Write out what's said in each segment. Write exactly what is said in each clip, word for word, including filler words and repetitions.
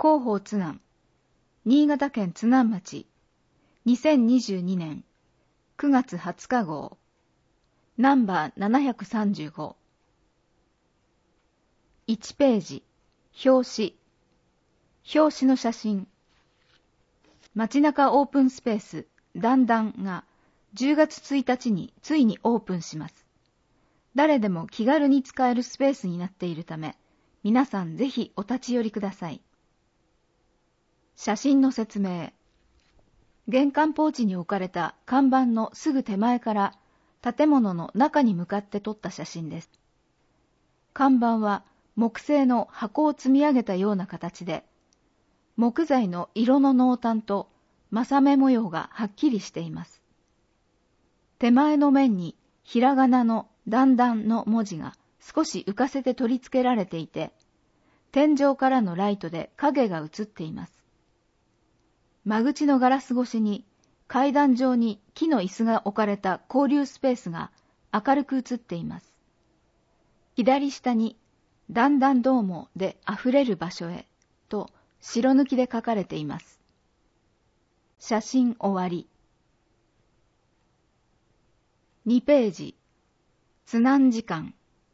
広報津南、新潟県津南町、にせんにじゅうにねんくがつはつか号、ナンバーななひゃくさんじゅうご。いちページ、表紙。表紙の写真。街中オープンスペース、だんだんがじゅうがつついたちについにオープンします。誰でも気軽に使えるスペースになっているため、皆さんぜひお立ち寄りください。写真の説明。玄関ポーチに置かれた看板のすぐ手前から建物の中に向かって撮った写真です。看板は木製の箱を積み上げたような形で、木材の色の濃淡と柾目模様がはっきりしています。手前の面にひらがなのだんだんの文字が少し浮かせて取り付けられていて、天井からのライトで影が映っています。間口のガラス越しに階段上に木の椅子が置かれた交流スペースが明るく映っています。左下にだんだんどうもであふれる場所へと白抜きで書かれています。写真終わり。にページ、津南時間。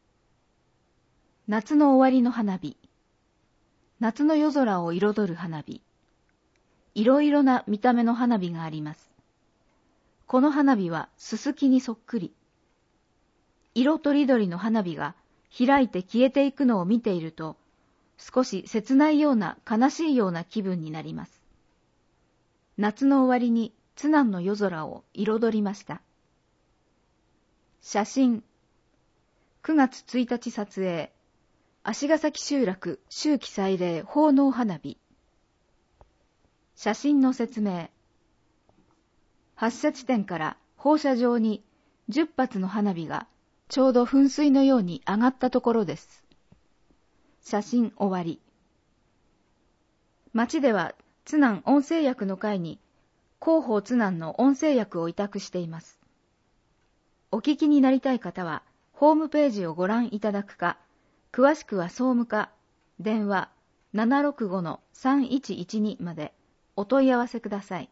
夏の終わりの花火。夏の夜空を彩る花火。いろいろな見た目の花火があります。この花火はすすきにそっくり。色とりどりの花火が開いて消えていくのを見ていると、少し切ないような悲しいような気分になります。夏の終わりに津南の夜空を彩りました。写真。くがつついたち撮影。足ヶ崎集落秋季祭礼奉納花火。写真の説明。発射地点から放射状にじゅっぱつの花火がちょうど噴水のように上がったところです。写真終わり。町では津南音声薬の会に広報津南の音声薬を委託しています。お聞きになりたい方はホームページをご覧いただくか、詳しくは総務課電話 ななろくごのさんいちいちに までお問い合わせください。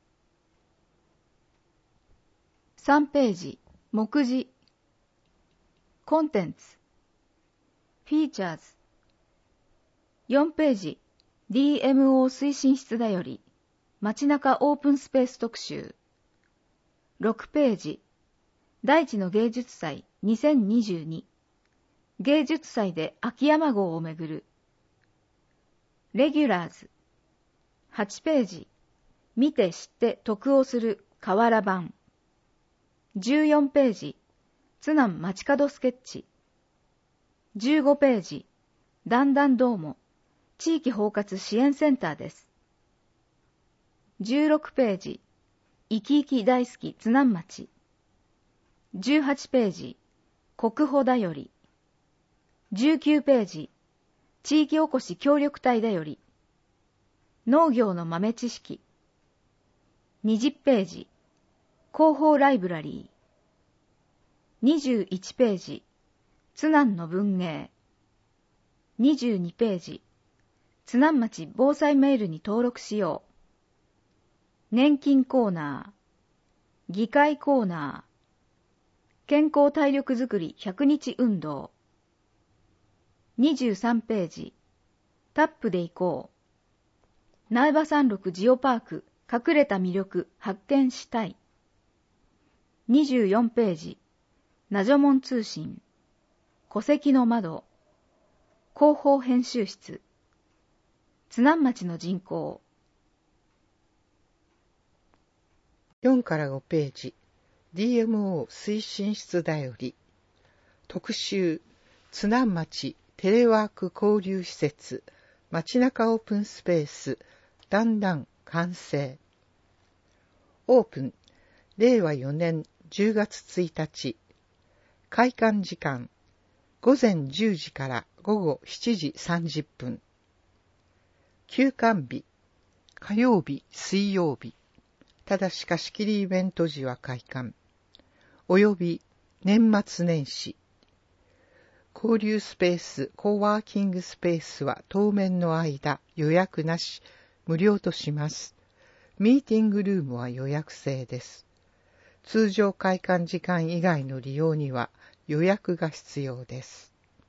さんページ、目次。コンテンツ。フィーチャーズ。よんページ、ディーエムオー 推進室だより、街中オープンスペース特集。ろくページ、大地の芸術祭にせんにじゅうに。芸術祭で秋山号をめぐる。レギュラーズ。はちページ、見て知って得をする瓦版。じゅうよんページ、津南街角スケッチ。じゅうごページ、だんだんどうも、地域包括支援センターです。じゅうろくページ、いきいき大好き津南町。じゅうはちページ、国保だより。じゅうきゅうページ、地域おこし協力隊だより。農業の豆知識。にじゅうページ、広報ライブラリー。にじゅういちページ、津南の文芸。にじゅうにページ、津南町防災メールに登録しよう。年金コーナー、議会コーナー、健康体力づくりひゃくにち運動。にじゅうさんページ、タップで行こう。苗場山麓ジオパーク、隠れた魅力発見したい。にじゅうよんページ、ナジョモン通信、戸籍の窓、広報編集室、津南町の人口。 よんからごページ、ディーエムオー 推進室だより、特集、津南町テレワーク交流施設、街中オープンスペース、だんだん完成。オープン、れいわよねんじゅうがつついたち。開館時間、ごぜんじゅうじからごごしちじさんじゅっぷん。休館日、火曜日、水曜日。ただし貸し切りイベント時は開館。および年末年始。 交流スペース、コワーキングスペースは当面の間予約なし、無料とします。ミーティングルームは予約制です。通常開館時間以外の利用には予約が必要です。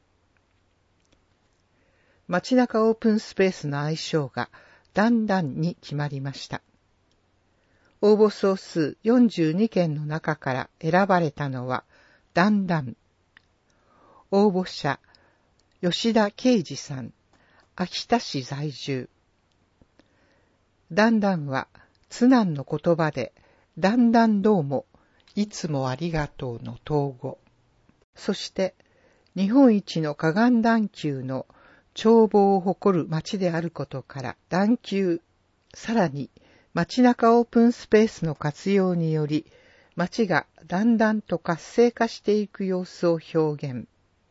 街中オープンスペースの愛称がだんだんに決まりました。応募総数よんじゅうにけんの中から選ばれたのはだんだん。応募者、吉田啓二さん、秋田市在住。だんだんは津南の言葉で、だんだんどうも、いつもありがとうの統合。そして、日本一の河岸段丘の眺望を誇る町であることから、段丘、さらに街中オープンスペースの活用により、町がだんだんと活性化していく様子を表現。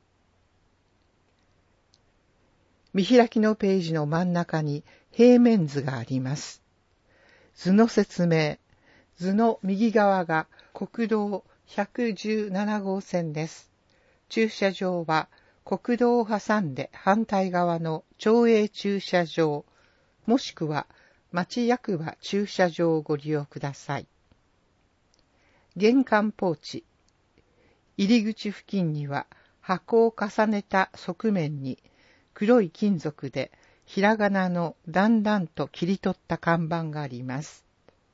見開きのページの真ん中に平面図があります。図の説明。図の右側が国道ひゃくじゅうななごうせんです。駐車場は国道を挟んで反対側の町営駐車場、もしくは町役場駐車場をご利用ください。玄関ポーチ。入り口付近には箱を重ねた側面に黒い金属でひらがなのだんだんと切り取った看板があります。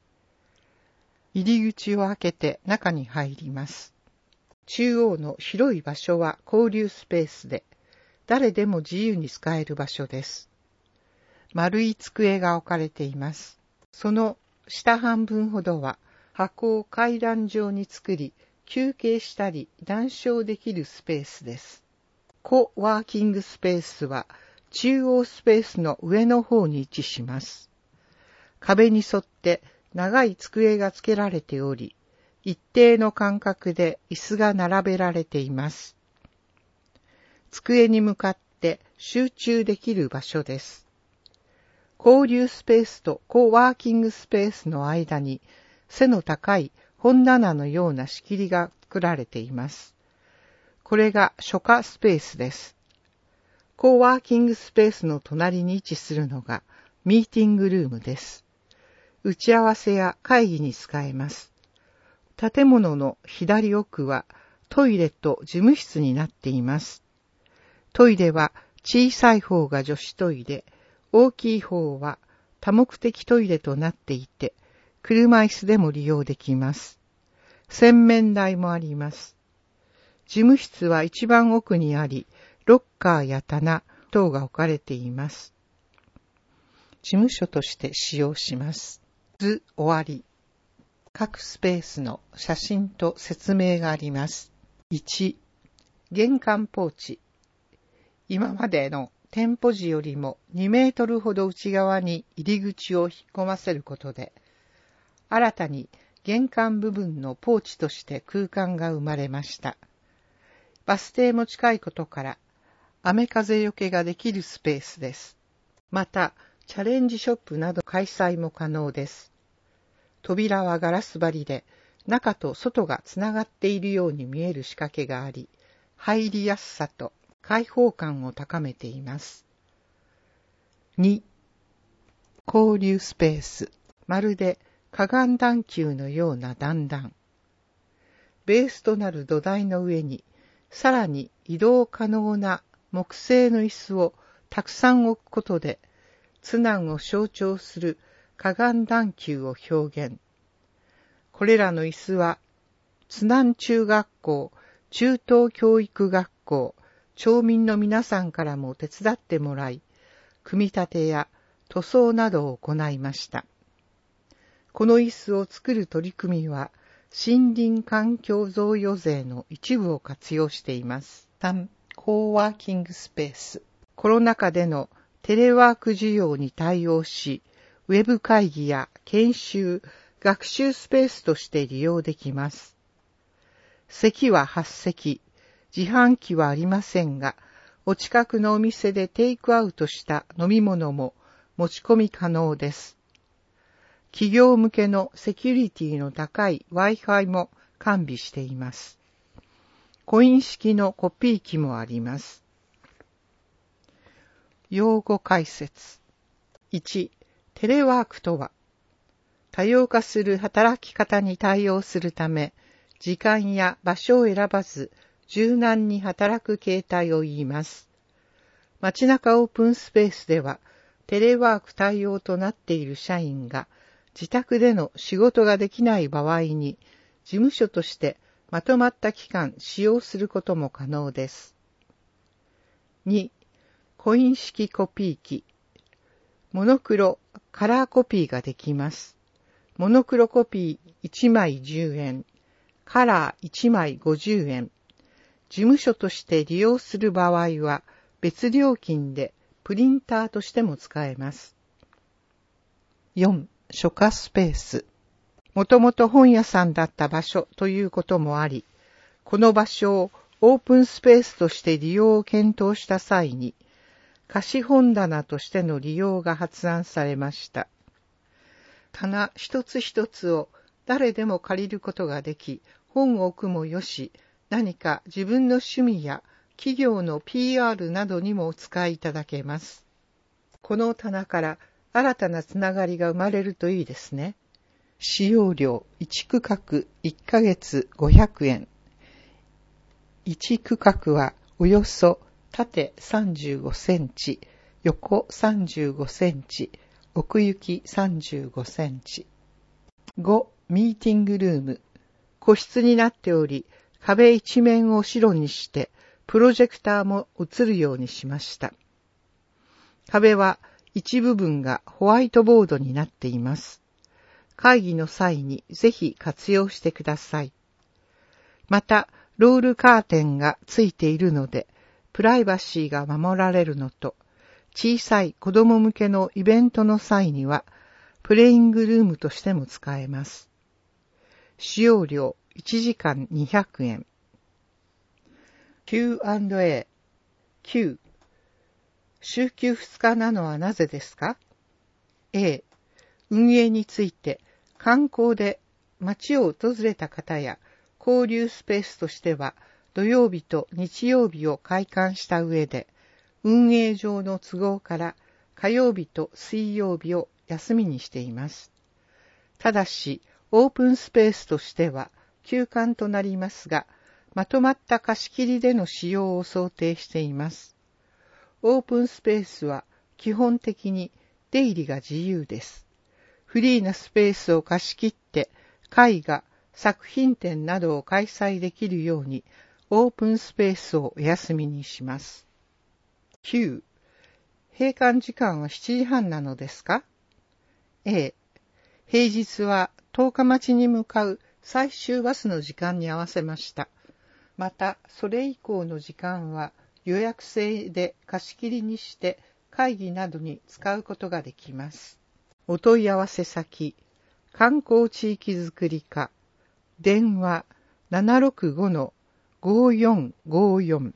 入り口を開けて中に入ります。中央の広い場所は交流スペースで、誰でも自由に使える場所です。丸い机が置かれています。その下半分ほどは箱を階段状に作り、休憩したり談笑できるスペースです。コワーキングスペースは中央スペースの上の方に位置します。壁に沿って長い机が付けられており、一定の間隔で椅子が並べられています。机に向かって集中できる場所です。交流スペースとコワーキングスペースの間に背の高い本棚のような仕切りが作られています。これが書家スペースです。コワーキングスペースの隣に位置するのがミーティングルームです。打ち合わせや会議に使えます。建物の左奥はトイレと事務室になっています。トイレは小さい方が女子トイレ、大きい方は多目的トイレとなっていて、車椅子でも利用できます。洗面台もあります。事務室は一番奥にあり、ロッカーや棚等が置かれています。事務所として使用します。図終わり。各スペースの写真と説明があります。いち、玄関ポーチ。今までの店舗時よりもにメートルほど内側に入り口を引っ込ませることで、新たに玄関部分のポーチとして空間が生まれました。バス停も近いことから、雨風よけができるスペースです。また、チャレンジショップなど開催も可能です。扉はガラス張りで、中と外がつながっているように見える仕掛けがあり、入りやすさと開放感を高めています。に、交流スペース。まるで河岸段丘のような段々。ベースとなる土台の上に、さらに移動可能な木製の椅子をたくさん置くことで、津南を象徴する河岸段丘を表現。これらの椅子は、津南中学校、中等教育学校、町民の皆さんからも手伝ってもらい、組み立てや塗装などを行いました。この椅子を作る取り組みは、森林環境贈与税の一部を活用しています。さん、コワーキングスペース。コロナ禍でのテレワーク需要に対応し、ウェブ会議や研修、学習スペースとして利用できます。席ははちせき、自販機はありませんが、お近くのお店でテイクアウトした飲み物も持ち込み可能です。企業向けのセキュリティの高い Wi-Fi も完備しています。 コイン式のコピー機もあります。用語解説。いち、テレワークとは、多様化する働き方に対応するため、時間や場所を選ばず、柔軟に働く形態を言います。街中オープンスペースでは、テレワーク対応となっている社員が、自宅での仕事ができない場合に、事務所としてまとまった期間使用することも可能です。に、コイン式コピー機。モノクロ、カラーコピーができます。モノクロコピーいちまいじゅうえん、カラーいちまいごじゅうえん。事務所として利用する場合は別料金でプリンターとしても使えます。よん、書家スペース。もともと本屋さんだった場所ということもあり、この場所をオープンスペースとして利用を検討した際に、貸本棚としての利用が発案されました。棚一つ一つを誰でも借りることができ、本を置くもよし、何か自分の趣味や企業の ピーアール などにもお使いいただけます。この棚から新たなつながりが生まれるといいですね。使用料いち区画いっかげつごひゃくえん。いち区画はおよそ縦さんじゅうごセンチ、横さんじゅうごセンチ、奥行きさんじゅうごセンチ。ご、ミーティングルーム。個室になっており、壁一面を白にして、プロジェクターも映るようにしました。壁は一部分がホワイトボードになっています。会議の際にぜひ活用してください。また、ロールカーテンがついているので、プライバシーが守られるのと、小さい子供向けのイベントの際には、プレイングルームとしても使えます。使用料いちじかんにひゃくえん。キューアンドエー。Q。週休ふつかなのはなぜですか？ A。運営について、観光で街を訪れた方や交流スペースとしては、土曜日と日曜日を開館した上で、運営上の都合から火曜日と水曜日を休みにしています。ただし、オープンスペースとしては休館となりますが、まとまった貸し切りでの使用を想定しています。オープンスペースは基本的に出入りが自由です。フリーなスペースを貸し切って絵画、作品展などを開催できるようにオープンスペースをお休みにします。きゅう. 閉館時間はしちじはんなのですか？ A. 平日は十日町に向かう最終バスの時間に合わせました。また、それ以降の時間は予約制で貸し切りにして会議などに使うことができます。お問い合わせ先、観光地域づくり課、電話 ななろくごのごよんごよん。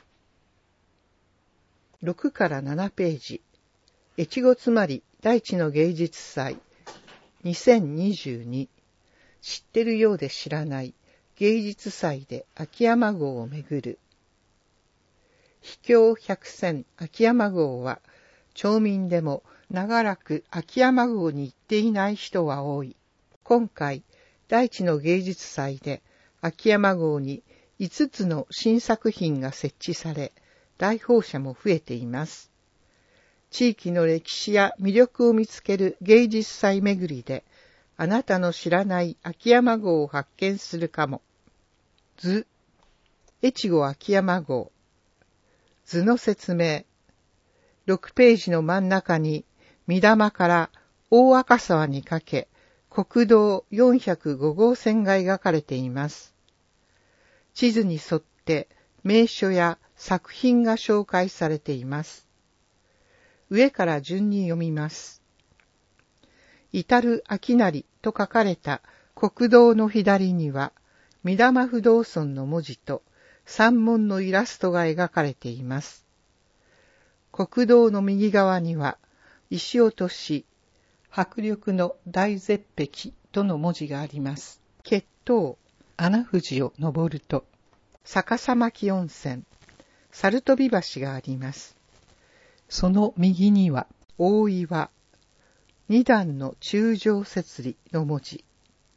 ろくからななページ。越後妻有大地の芸術祭にせんにじゅうに。知ってるようで知らない芸術祭で秋山郷を巡る。秘境百選秋山郷は、町民でも長らく秋山郷に行っていない人は多い。今回、大地の芸術祭で秋山郷にいつつの新作品が設置され、来訪者も増えています。地域の歴史や魅力を見つける芸術祭巡りで、あなたの知らない秋山郷を発見するかも。図、越後秋山郷。図の説明。ろくページの真ん中に、御霊から大赤沢にかけ、国道よんひゃくごごう線が描かれています。地図に沿って名所や作品が紹介されています。上から順に読みます。至る秋成と書かれた国道の左には、御霊不動尊の文字と山門のイラストが描かれています。国道の右側には、石落とし、迫力の大絶壁との文字があります。決闘、穴富士を登ると、 逆さ巻温泉、猿飛橋があります。その右には大岩、二段の中上節理の文字。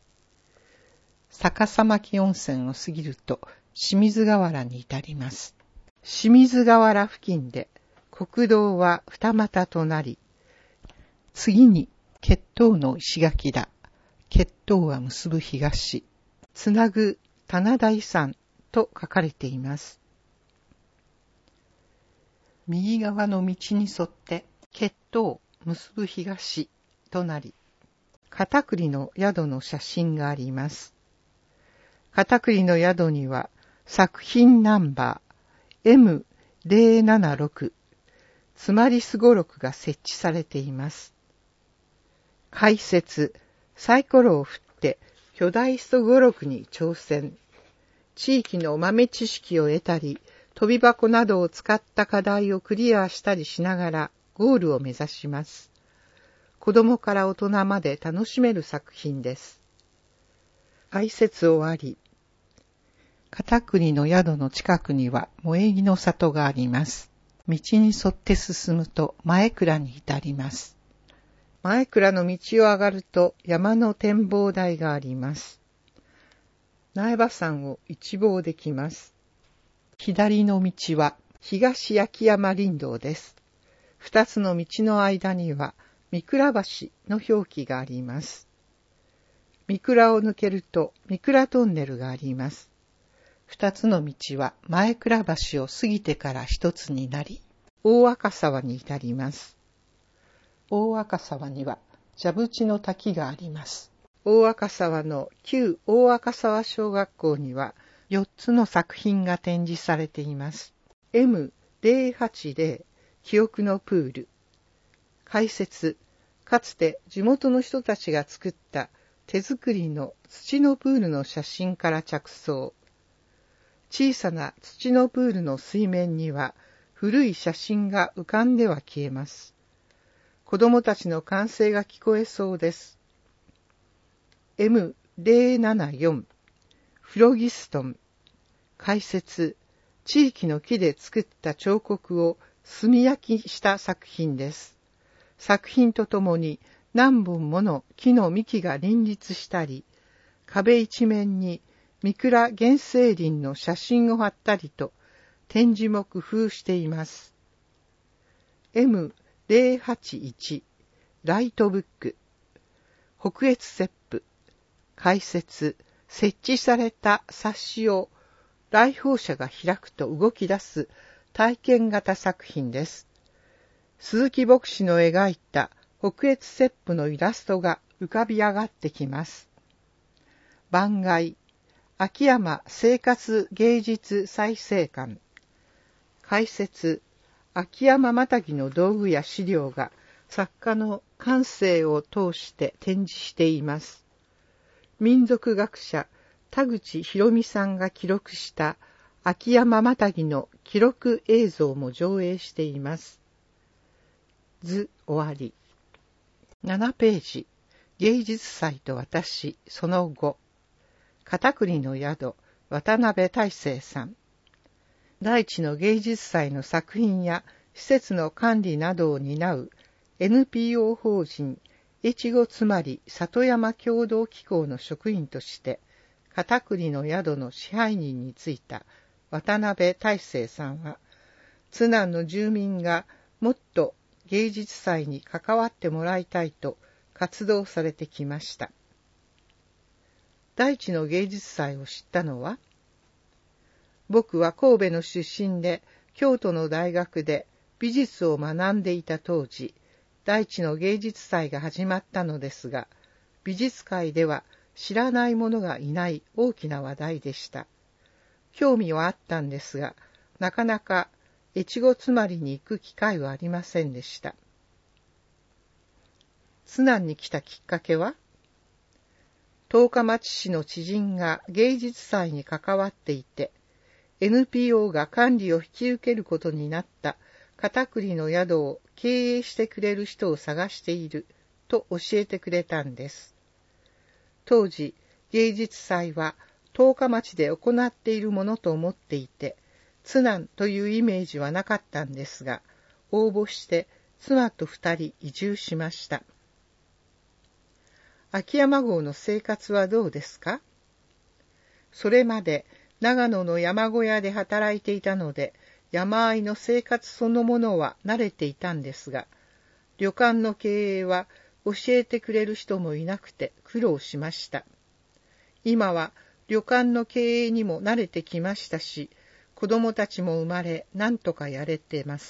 逆さ巻温泉を過ぎると清水河原に至ります。清水河原付近で国道は二股となり、次に決闘の石垣だ。決闘は結ぶ東。つなぐ棚田遺産と書かれています。右側の道に沿って決闘結ぶ東となり、片栗の宿の写真があります。片栗の宿には作品ナンバー エムゼロななろく つまりすごろくが設置されています。解説、サイコロを振って巨大すごろくに挑戦。地域の豆知識を得たり、飛び箱などを使った課題をクリアしたりしながらゴールを目指します。子供から大人まで楽しめる作品です。解説終わり。片栗の宿の近くには萌木の里があります。道に沿って進むと前倉に至ります。前倉の道を上がると山の展望台があります。苗場山を一望できます。左の道は東焼山林道です。二つの道の間には三倉橋の表記があります。三倉を抜けると三倉トンネルがあります。二つの道は前倉橋を過ぎてから一つになり、大赤沢に至ります。大赤沢には蛇淵の滝があります。大赤沢の旧大赤沢小学校にはよっつの作品が展示されています。エムゼロはちゼロ 記憶のプール。解説、かつて地元の人たちが作った手作りの土のプールの写真から着想。小さな土のプールの水面には古い写真が浮かんでは消えます。子供たちの歓声が聞こえそうです。エムゼロななよん フロギストン。解説、地域の木で作った彫刻を炭焼きした作品です。作品とともに何本もの木の幹が林立したり、壁一面に三倉原生林の写真を貼ったりと展示も工夫しています。エムゼロはちいち ライトブック。北越切符。解説、設置された冊子を来訪者が開くと動き出す体験型作品です。鈴木牧師の描いた北越切符のイラストが浮かび上がってきます。番外、秋山生活芸術再生館。解説、秋山またぎの道具や資料が作家の感性を通して展示しています。民族学者田口博美さんが記録した秋山またぎの記録映像も上映しています。図終わり。ななページ、芸術祭と私、その後。片栗の宿、渡辺大成さん。大地の芸術祭の作品や施設の管理などを担う エヌピーオー 法人越後つまり里山協同機構の職員として片栗の宿の支配人に就いた渡辺大成さんは、津南の住民がもっと芸術祭に関わってもらいたいと活動されてきました。大地の芸術祭を知ったのは、僕は神戸の出身で京都の大学で美術を学んでいた当時、大地の芸術祭が始まったのですが、美術界では知らない者がいない大きな話題でした。興味はあったんですが、なかなか越後つまりに行く機会はありませんでした。津南に来たきっかけは、十日町市の知人が芸術祭に関わっていて、エヌピーオー が管理を引き受けることになった片栗の宿を経営してくれる人を探していると教えてくれたんです。当時、芸術祭は十日町で行っているものと思っていて、津南というイメージはなかったんですが、応募して妻と二人移住しました。秋山郷の生活はどうですか？それまで長野の山小屋で働いていたので、山あいの生活そのものは慣れていたんですが、旅館の経営は教えてくれる人もいなくて苦労しました。今は旅館の経営にも慣れてきましたし、子供たちも生まれ、なんとかやれてます。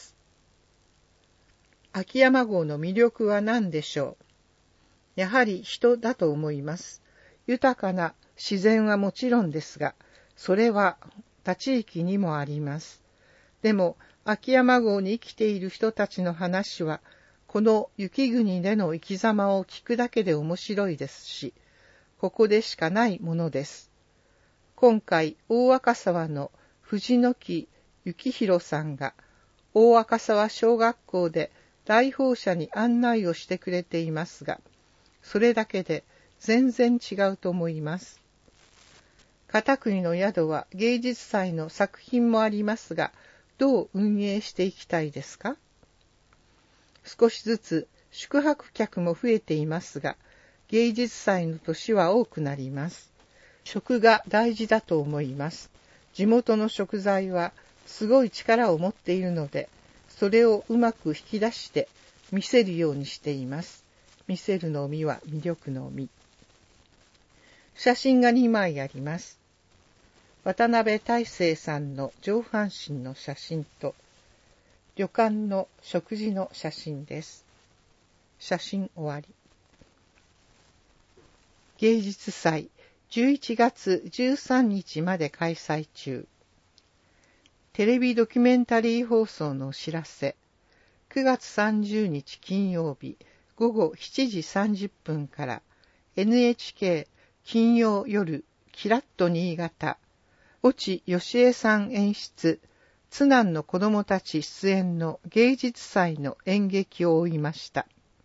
秋山郷の魅力は何でしょう？やはり人だと思います。豊かな自然はもちろんですが、それは他地域にもあります。でも、秋山郷に生きている人たちの話は、この雪国での生き様を聞くだけで面白いですし、ここでしかないものです。今回、大赤沢の藤木幸宏さんが、大赤沢小学校で来訪者に案内をしてくれていますが、それだけで全然違うと思います。片国の宿は芸術祭の作品もありますが、どう運営していきたいですか？少しずつ宿泊客も増えていますが、芸術祭の年は多くなります。食が大事だと思います。地元の食材はすごい力を持っているので、それをうまく引き出して見せるようにしています。見せるのみは魅力のみ。写真がにまいあります。渡辺大成さんの上半身の写真と、旅館の食事の写真です。写真終わり。芸術祭じゅういちがつじゅうさんにちまで開催中。テレビドキュメンタリー放送のお知らせ。くがつさんじゅうにち金曜日ごごしちじさんじゅっぷんから エヌエイチケー 金曜夜キラッと新潟、越智義恵さん演出、津南の子供たち出演の芸術祭の演劇を追いました。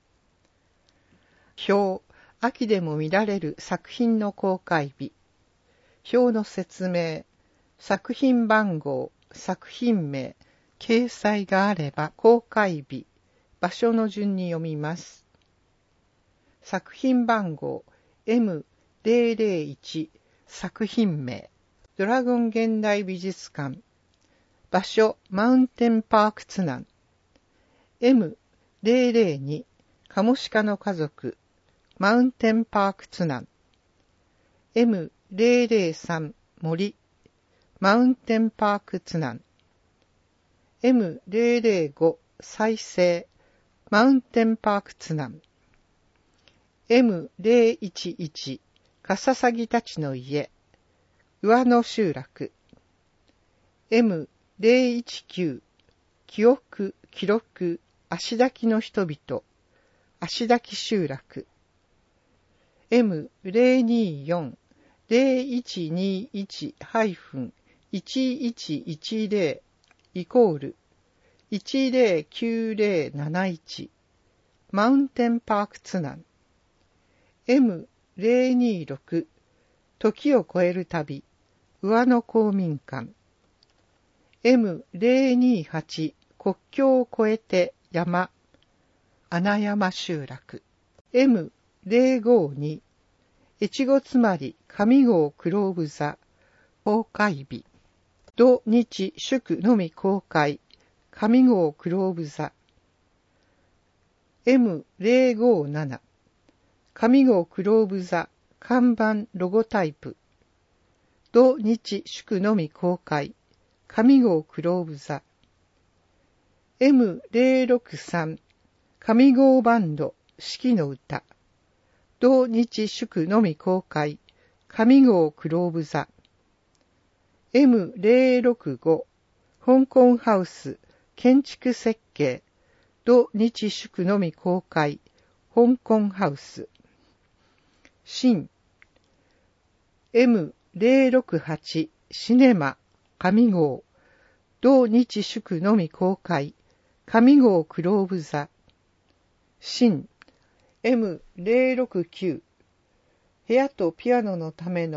表、秋でも見られる作品の公開日。表の説明、作品番号、作品名、掲載があれば公開日、場所の順に読みます。作品番号 エムゼロゼロいち 作品名、ドラゴン現代美術館、場所マウンテンパーク津南、エムゼロゼロに カモシカの家族、マウンテンパーク津南、エムゼロゼロさん 森、マウンテンパーク津南、エムゼロゼロご 再生、マウンテンパーク津南、エムゼロいちいち カササギたちの家、上野集落、エムゼロいちきゅう 記憶、記録、足滝の人々、足滝集落、エムゼロによん ゼロいちにいち いちいちいちゼロ イコールいちゼロきゅうゼロなないち、マウンテンパーク津南、エムゼロにろく 時を超える旅、上野公民館、エムゼロにはち 国境を越えて山、穴山集落、エムゼロごに 越後つまり上郷クローブ座、公開日、土日祝のみ公開、上郷クローブ座、エムゼロごなな 上郷クローブ座、看板ロゴタイプ、土日祝のみ公開、上郷クローブ座、エムゼロろくさん 上郷バンド四季の歌、土日祝のみ公開、上郷クローブ座、エムゼロろくご 香港ハウス建築設計、土日祝のみ公開、香港ハウス、新 エムゼロろくはち シネマ上郷、土日祝のみ公開、上郷クローブ座、新 エムゼロろくきゅう 部屋とピアノのための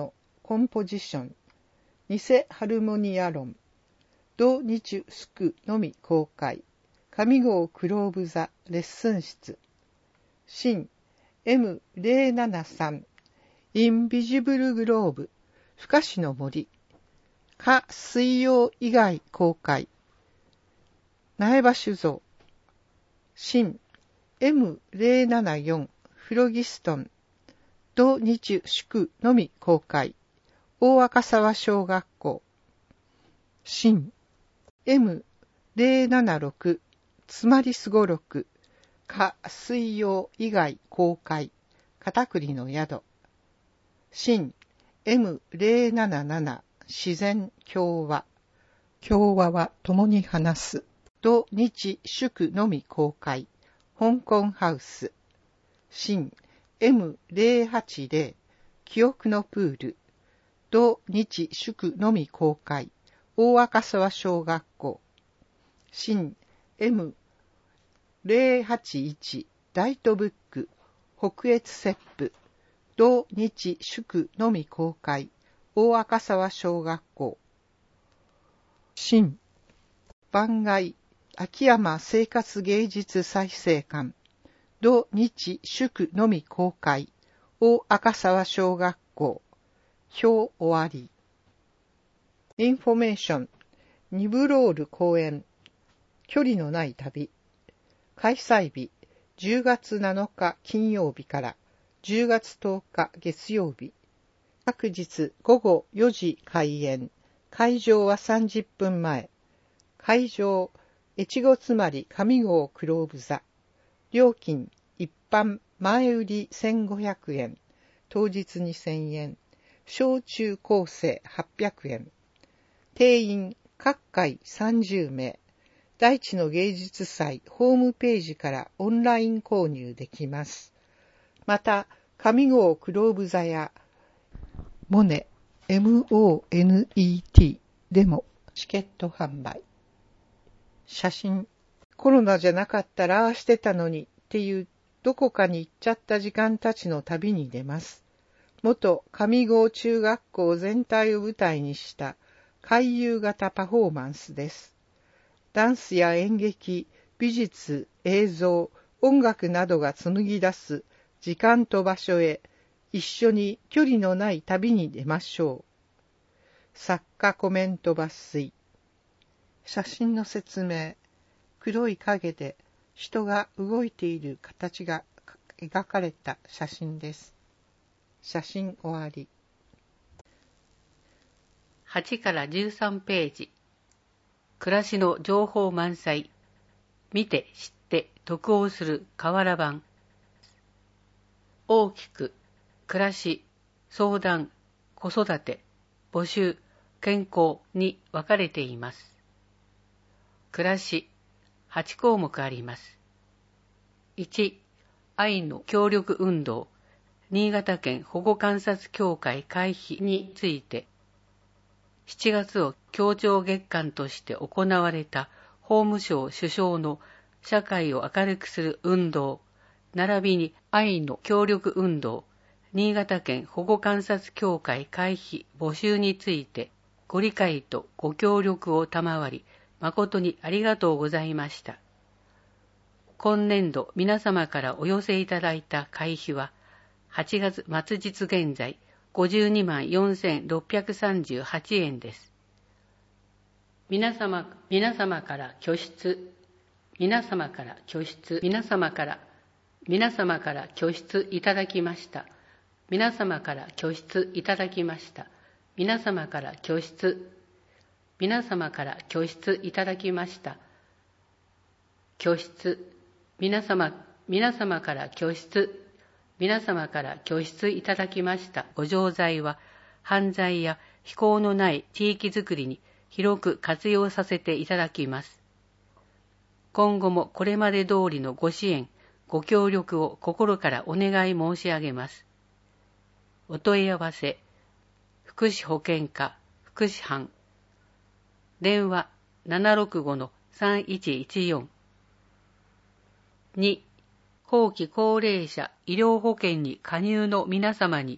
コンポジション、偽ハルモニア論、ド日スクのみ公開、上郷クローブ座レッスン室、新 エムゼロななさん、インビジブルグローブ、不可視の森、下水曜以外公開、苗場酒造、新 エムゼロななよん、フロギストン、土日祝のみ公開、大赤沢小学校、新 エムゼロななろく、つまりすごろく、下水曜以外公開、片栗の宿、新 エムゼロなななな、自然共和、共和は共に話す、土日祝のみ公開、香港ハウス、新 エムゼロはちゼロ、記憶のプール、土日祝のみ公開、大赤沢小学校、新 エムゼロはちいち、ダイトブック、北越切符、土日祝のみ公開、大赤沢小学校、新番外、秋山生活芸術再生館、土日祝のみ公開、大赤沢小学校、表終わり。インフォメーション、ニブロール公演、距離のない旅、開催日、じゅうがつなのか金曜日からじゅうがつとおか月曜日、各日午後よじ開演、会場はさんじゅっぷんまえ、会場、越後つまり上郷クローブ座、料金、一般前売りせんごひゃくえん、当日にせんえん、小中高生はっぴゃくえん、定員各回さんじゅうめい、大地の芸術祭ホームページからオンライン購入できます。また、上郷クローブ座やモネ、エムオーエヌイーティー でもチケット販売。写真、コロナじゃなかったらああしてたのにっていうどこかに行っちゃった時間たちの旅に出ます。元上郷中学校全体を舞台にした回遊型パフォーマンスです。ダンスや演劇、美術、映像、音楽などが紡ぎ出す時間と場所へ一緒に距離のない旅に出ましょう。作家コメント抜粋。写真の説明。黒い影で人が動いている形が描かれた写真です。写真終わり。 はちからじゅうさんページ。暮らしの情報満載。見て知って得をする瓦版。大きく暮らし、相談、子育て、募集、健康に分かれています。暮らし、はちこうもくあります。いち、愛の協力運動、新潟県保護観察協会会費について、しちがつを協調月間として行われた法務省首相の社会を明るくする運動、並びに愛の協力運動、新潟県保護観察協会会費募集について、ご理解とご協力を賜り、誠にありがとうございました。今年度皆様からお寄せいただいた会費は、はちがつ末日現在、ごじゅうにまんよんせんろっぴゃくさんじゅうはちえんです。皆様、皆様から拠出、皆様から拠出、皆様から、皆様から拠出いただきました。皆様から拠出いただきました。皆様から拠出、皆様から拠出いただきました。拠出、皆様、皆様から拠出、皆様から拠出いただきましたご錠剤は、犯罪や非行のない地域づくりに広く活用させていただきます。今後もこれまで通りのご支援、ご協力を心からお願い申し上げます。お問い合わせ、福祉保健課、福祉班、電話 ななろくごのさんいちいちよん。に、後期高齢者医療保険に加入の皆様に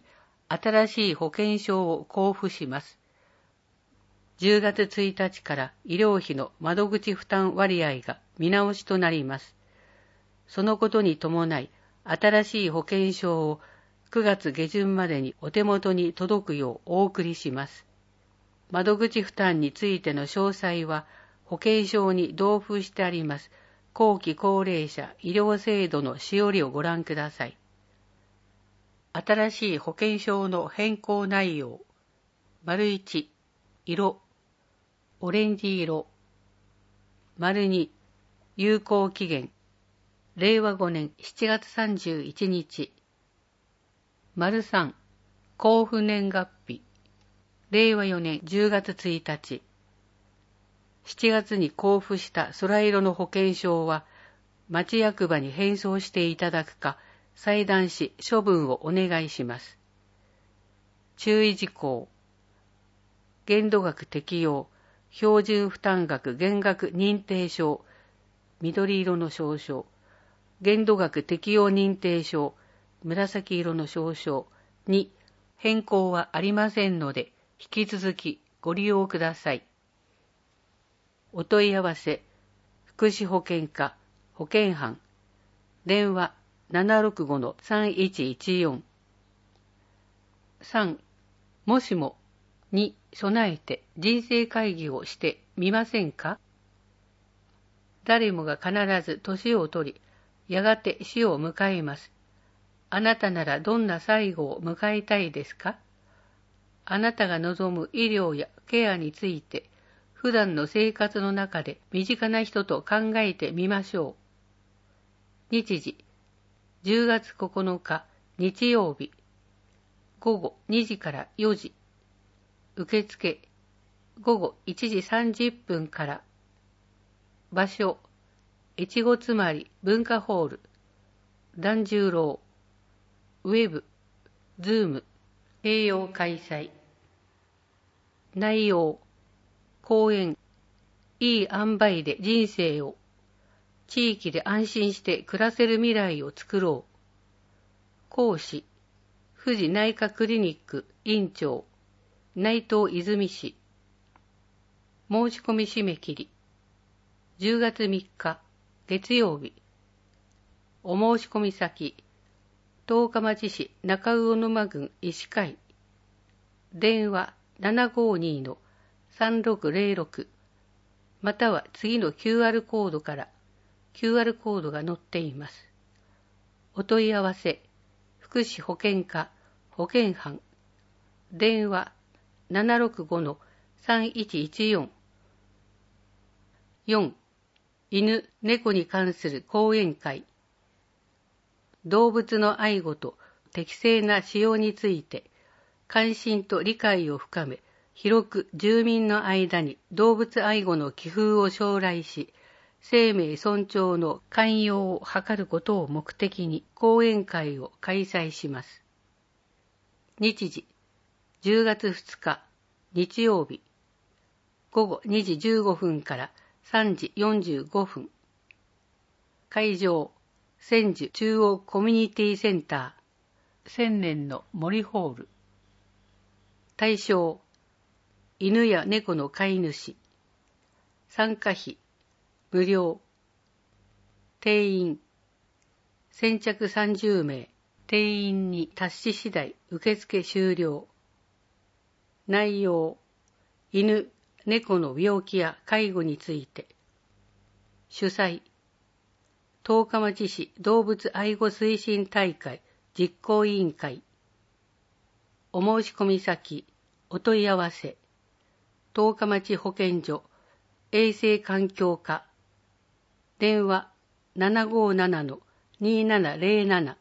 新しい保険証を交付します。じゅうがつついたちから医療費の窓口負担割合が見直しとなります。そのことに伴い、新しい保険証をくがつげじゅんまでにお手元に届くようお送りします。窓口負担についての詳細は保険証に同封してあります後期高齢者医療制度のしおりをご覧ください。新しい保険証の変更内容。丸いち、色、オレンジ色。丸に、有効期限。れいわごねんしちがつさんじゅういちにち。丸さん、交付年月日。れいわよねんじゅうがつついたち。しちがつに交付した空色の保険証は、町役場に返送していただくか、裁断し処分をお願いします。注意事項。限度額適用、標準負担額減額認定証、緑色の証書、限度額適用認定証、紫色の証書に変更はありませんので、引き続きご利用ください。お問い合わせ、福祉保険課、保健班、電話 ななろくごのさんいちいちよん。さん、もしもに備えて人生会議をしてみませんか？誰もが必ず年を取り、やがて死を迎えます。あなたならどんな最後を迎えたいですか？あなたが望む医療やケアについて、普段の生活の中で身近な人と考えてみましょう。日時、じゅうがつここのか日曜日、ごごにじからよじ。受付、ごごいちじさんじゅっぷんから。場所、越後つまり文化ホール、團十郎。ウェブ、ズーム、併用開催。内容、講演、いい塩梅で人生を、地域で安心して暮らせる未来を作ろう。講師、富士内科クリニック院長、内藤泉氏。申し込み締め切り、じゅうがつみっか、月曜日。お申し込み先、十日町市中魚沼郡医師会。電話 ななごにのさんろくぜろろく または次の キューアール コードから キューアール コードが載っています。お問い合わせ、福祉保健課保健班。電話 ななろくごのさんいちいちよん。よん、犬、猫に関する講演会。動物の愛護と適正な使用について、関心と理解を深め、広く住民の間に動物愛護の気風を将来し、生命尊重の寛容を図ることを目的に講演会を開催します。日時、じゅうがつふつか、日曜日、ごごにじじゅうごふんからさんじよんじゅうごふん。会場、千住中央コミュニティセンター、千年の森ホール。対象、犬や猫の飼い主。参加費、無料。定員、先着さんじゅうめい。定員に達し次第受付終了。内容、犬、猫の病気や介護について。主催、十日町市動物愛護推進大会実行委員会。お申し込み先、お問い合わせ、十日町保健所、衛生環境課、電話 ななごななのにななぜろなな。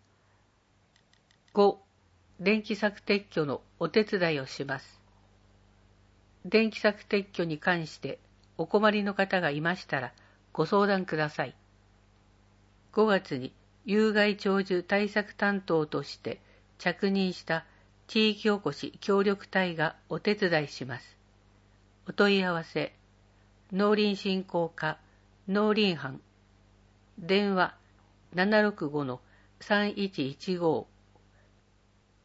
ご、電気柵撤去のお手伝いをします。電気柵撤去に関してお困りの方がいましたらご相談ください。ごがつに有害鳥獣対策担当として着任した地域おこし協力隊がお手伝いします。お問い合わせ、農林振興課農林班。電話 ななろくごのさんいちいちご。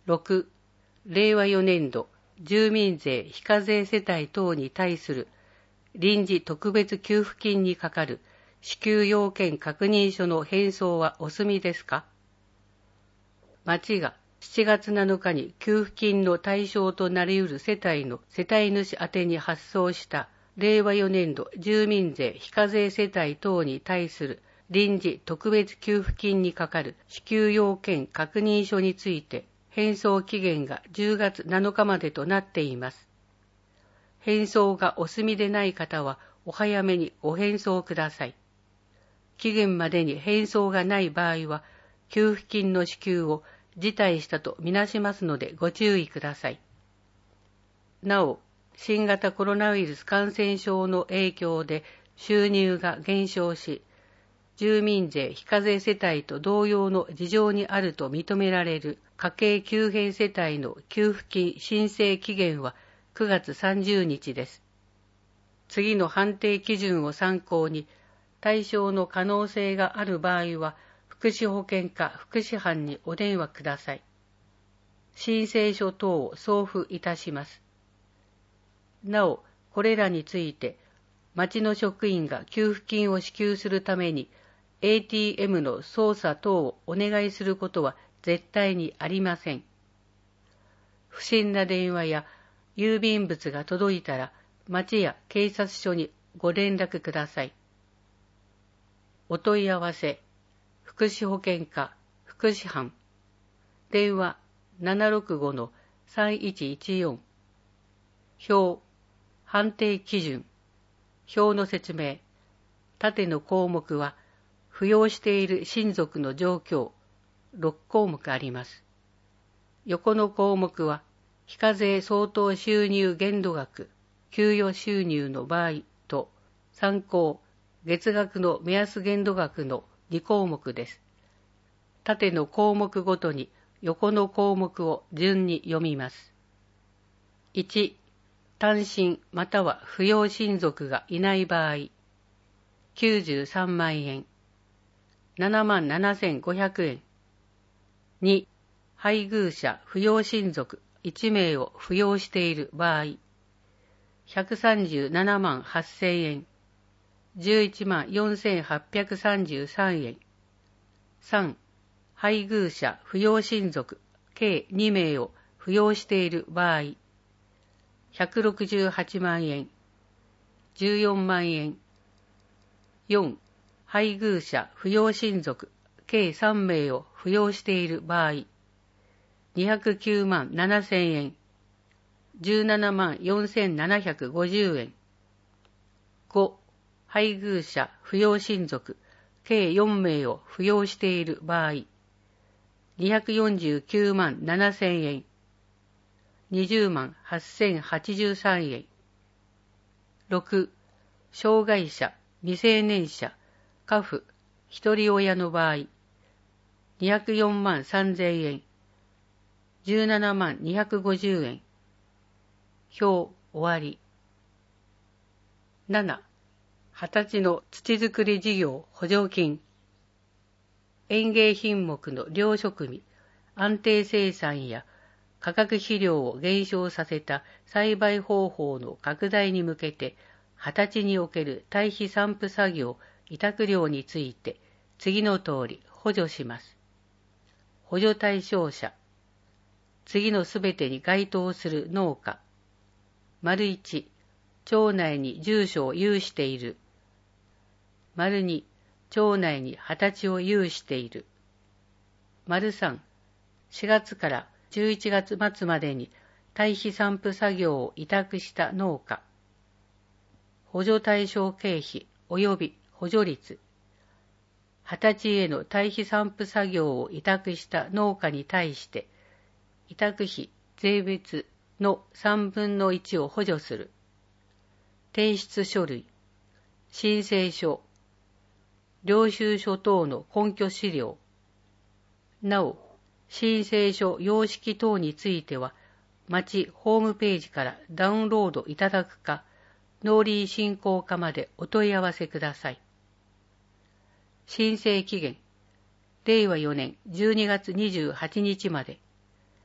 ろく、れいわよねんど住民税非課税世帯等に対する臨時特別給付金にかかる支給要件確認書の返送はお済みですか？町がしちがつなのかに給付金の対象となり得る世帯の世帯主宛に発送したれいわよねんど住民税非課税世帯等に対する臨時特別給付金にかかる支給要件確認書について返送期限がじゅうがつなのかまでとなっています。返送がお済みでない方はお早めにご返送ください。期限までに返送がない場合は給付金の支給を辞退したとみなしますのでご注意ください。なお、新型コロナウイルス感染症の影響で収入が減少し、住民税非課税世帯と同様の事情にあると認められる家計急変世帯の給付金申請期限はくがつさんじゅうにちです。次の判定基準を参考に、対象の可能性がある場合は、福祉保健課福祉班にお電話ください。申請書等を送付いたします。なお、これらについて、町の職員が給付金を支給するために、エーティーエム の操作等をお願いすることは絶対にありません。不審な電話や郵便物が届いたら、町や警察署にご連絡ください。お問い合わせ、福祉保健課福祉班、電話 ななろくごのさんいちいちよん、表、判定基準、表の説明、縦の項目は、扶養している親族の状況、ろっこうもくあります。横の項目は、非課税相当収入限度額、給与収入の場合と、参考、月額の目安限度額のにこうもくです。縦の項目ごとに横の項目を順に読みます。いち、単身または扶養親族がいない場合、きゅうじゅうさんまんえん、ななまんななせんごひゃくえん。に、配偶者扶養親族いちめいを扶養している場合、ひゃくさんじゅうななまんはっせんえん、じゅういちまんよんせんはっぴゃくさんじゅうさんえん。さん、配偶者扶養親族計にめいを扶養している場合、ひゃくろくじゅうはちまんえん、じゅうよんまんえん。よん、配偶者扶養親族計さんめいを扶養している場合、にひゃくきゅうまんななせんえん、じゅうななまんよんせんななひゃくごじゅうえん。ご、配偶者扶養親族計よんめいを扶養している場合、にひゃくよんじゅうきゅうまんななせんえん、にじゅうまんはっせんはちじゅうさんえん。ろく、障害者、未成年者、家父、一人親の場合、にひゃくよんまんさんぜんえん、じゅうななまんにひゃくごじゅうえん。表、終わり。なな、はたちの土作り事業補助金。園芸品目の糧食味、安定生産や価格肥料を減少させた栽培方法の拡大に向けて、はたちにおける堆肥散布作業委託料について次の通り補助します。補助対象者。次のすべてに該当する農家。丸いち、町内に住所を有している。丸に、町内にはたちを有している。丸さん、しがつからじゅういちがつまつまでに堆肥散布作業を委託した農家。補助対象経費及び補助率。はたちへの堆肥散布作業を委託した農家に対して、委託費税別のさんぶんのいちを補助する。提出書類、申請書、領収書等の根拠資料。なお、申請書様式等については、町ホームページからダウンロードいただくか、農林振興課までお問い合わせください。申請期限、れいわよねんじゅうにがつにじゅうはちにちまで。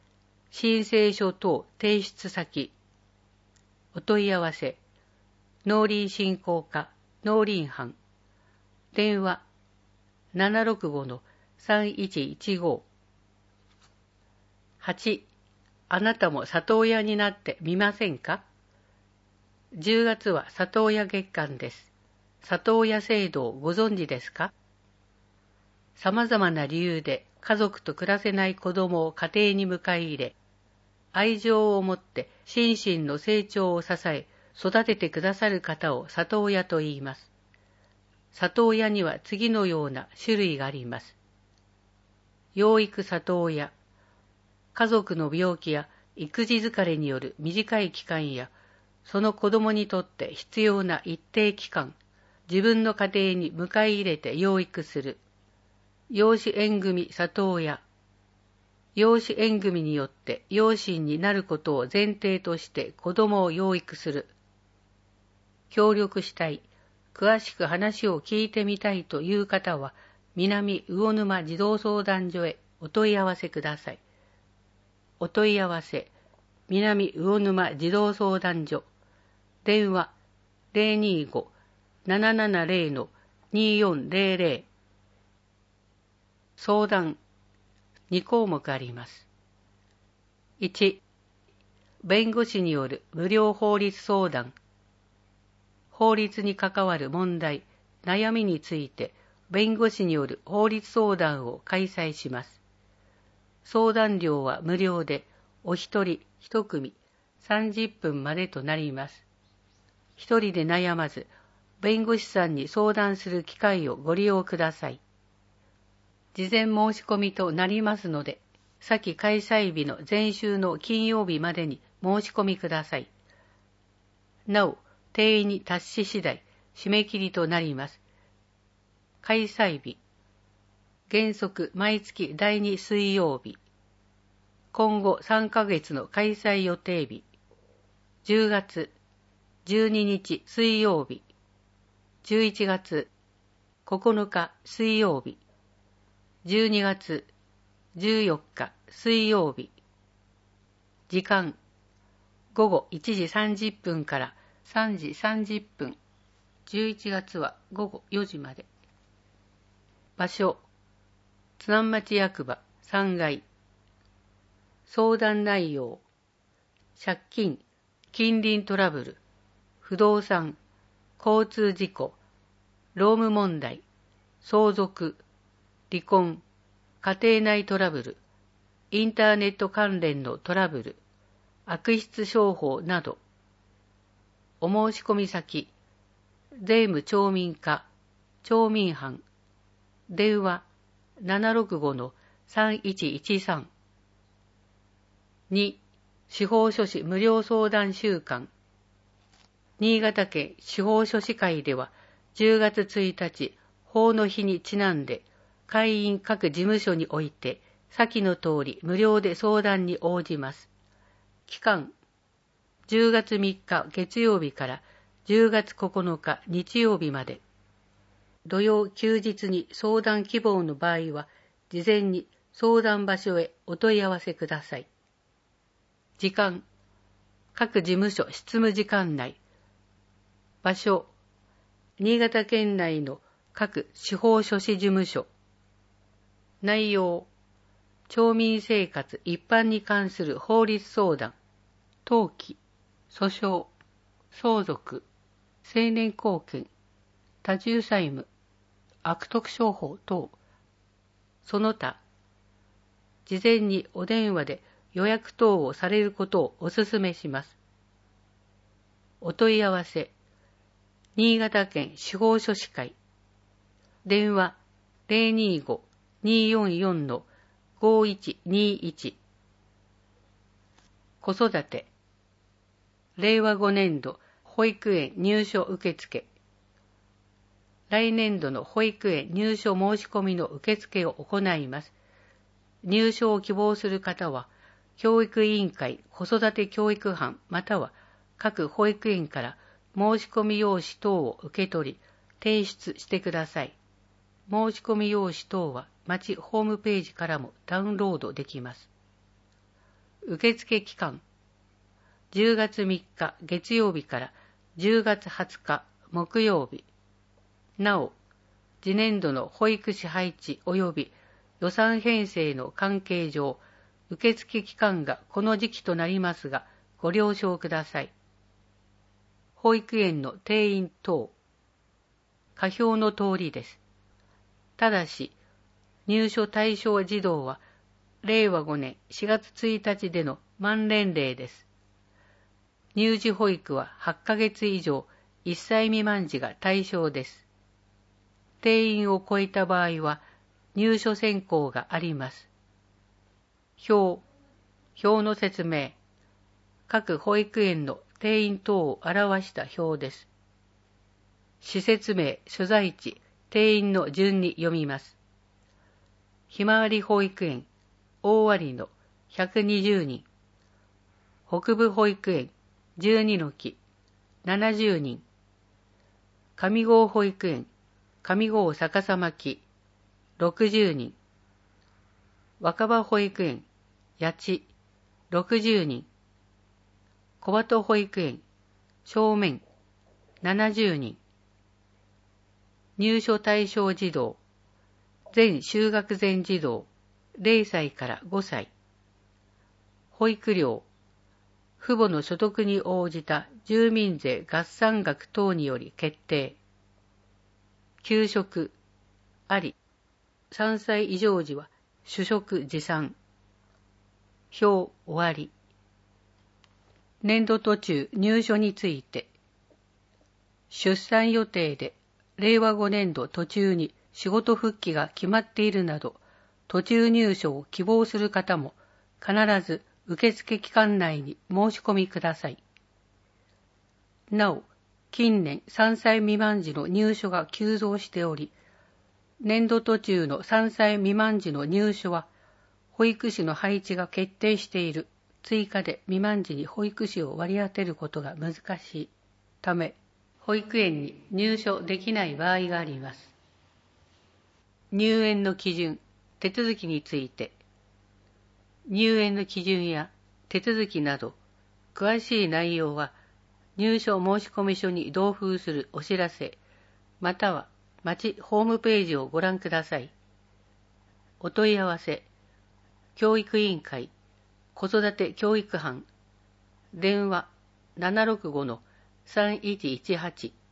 申請書等提出先、お問い合わせ、農林振興課農林班、電話 ななろくごのさんいちいちご。はち. あなたも里親になってみませんか？じゅうがつは里親月間です。里親制度をご存知ですか？様々な理由で家族と暮らせない子供を家庭に迎え入れ、愛情を持って心身の成長を支え、育ててくださる方を里親と言います。里親には次のような種類があります。養育里親、家族の病気や育児疲れによる短い期間や、その子供にとって必要な一定期間、自分の家庭に迎え入れて養育する。養子縁組里親、養子縁組によって養親になることを前提として子供を養育する。協力したい、詳しく話を聞いてみたいという方は、南魚沼児童相談所へお問い合わせください。お問い合わせ、南魚沼児童相談所、電話 ゼロにーご ななななゼロ にーよんゼロゼロ。相談、に項目あります。いち. 弁護士による無料法律相談。法律に関わる問題、悩みについて弁護士による法律相談を開催します。相談料は無料で、お一人一組さんじゅっぷんまでとなります。一人で悩まず、弁護士さんに相談する機会をご利用ください。事前申し込みとなりますので、先開催日の前週の金曜日までに申し込みください。なお、定員に達し次第、締め切りとなります。開催日、原則毎月だいに水曜日。今後さんかげつの開催予定日、じゅうがつじゅうににち水曜日、じゅういちがつここのか水曜日、じゅうにがつじゅうよっか水曜日。時間、ごごいちじさんじゅっぷんからさんじさんじゅっぷん。じゅういちがつはごごよじまで。場所、津南町役場さんがい。相談内容、借金、近隣トラブル、不動産、交通事故、労務問題、相続、離婚、家庭内トラブル、インターネット関連のトラブル、悪質商法など。お申し込み先、税務町民課、町民班、電話 ななろくごのさんいちいちさん。に. 司法書士無料相談週間。新潟県司法書士会ではじゅうがつついたち、法の日にちなんで、会員各事務所において、先の通り無料で相談に応じます。期間、じゅうがつみっか月曜日からじゅうがつここのか日曜日まで。土曜休日に相談希望の場合は、事前に相談場所へお問い合わせください。時間、各事務所執務時間内。場所、新潟県内の各司法書士事務所。内容、町民生活一般に関する法律相談、登記、訴訟、相続、成年後見、多重債務、悪徳商法等、その他、事前にお電話で予約等をされることをお勧めします。お問い合わせ、新潟県司法書士会、電話 ゼロにーご にーよんよんのごいちにいち。子育て、れいわごねんど保育園入所受付。来年度の保育園入所申し込みの受付を行います。入所を希望する方は、教育委員会子育て教育班または各保育園から申し込み用紙等を受け取り、提出してください。申し込み用紙等は町ホームページからもダウンロードできます。 受付期間、じゅうがつみっか月曜日からじゅうがつはつか木曜日。なお、次年度の保育士配置及び予算編成の関係上、受付期間がこの時期となりますが、ご了承ください。保育園の定員等、下表の通りです。ただし、入所対象児童は、れいわごねんしがつついたちでの満年齢です。乳児保育ははちかげつ以上、いっさい未満児が対象です。定員を超えた場合は、入所選考があります。表、表の説明。各保育園の定員等を表した表です。施設名、所在地、定員の順に読みます。ひまわり保育園、大割のひゃくにじゅうにん。北部保育園、じゅうにのき、ななじゅうにん。上郷保育園、上郷逆さ巻、ろくじゅうにん。若葉保育園、八千、ろくじゅうにん。小鳩保育園、正面、ななじゅうにん。入所対象児童、全就学前児童、れいさいからごさい。保育料、父母の所得に応じた住民税合算額等により決定。給食、あり。さんさい以上時は主食持参。表終わり。年度途中入所について、出産予定でれいわごねんど途中に仕事復帰が決まっているなど、途中入所を希望する方も必ず受付期間内に申し込みください。なお、近年さんさい未満児の入所が急増しており、年度途中のさんさい未満児の入所は、保育士の配置が決定している追加で未満児に保育士を割り当てることが難しいため、保育園に入所できない場合があります。入園の基準、手続きについて、入園の基準や手続きなど、詳しい内容は、入所申込書に同封するお知らせ、または町ホームページをご覧ください。お問い合わせ、教育委員会、子育て教育班、電話 ななろくごのさんいちいちはち。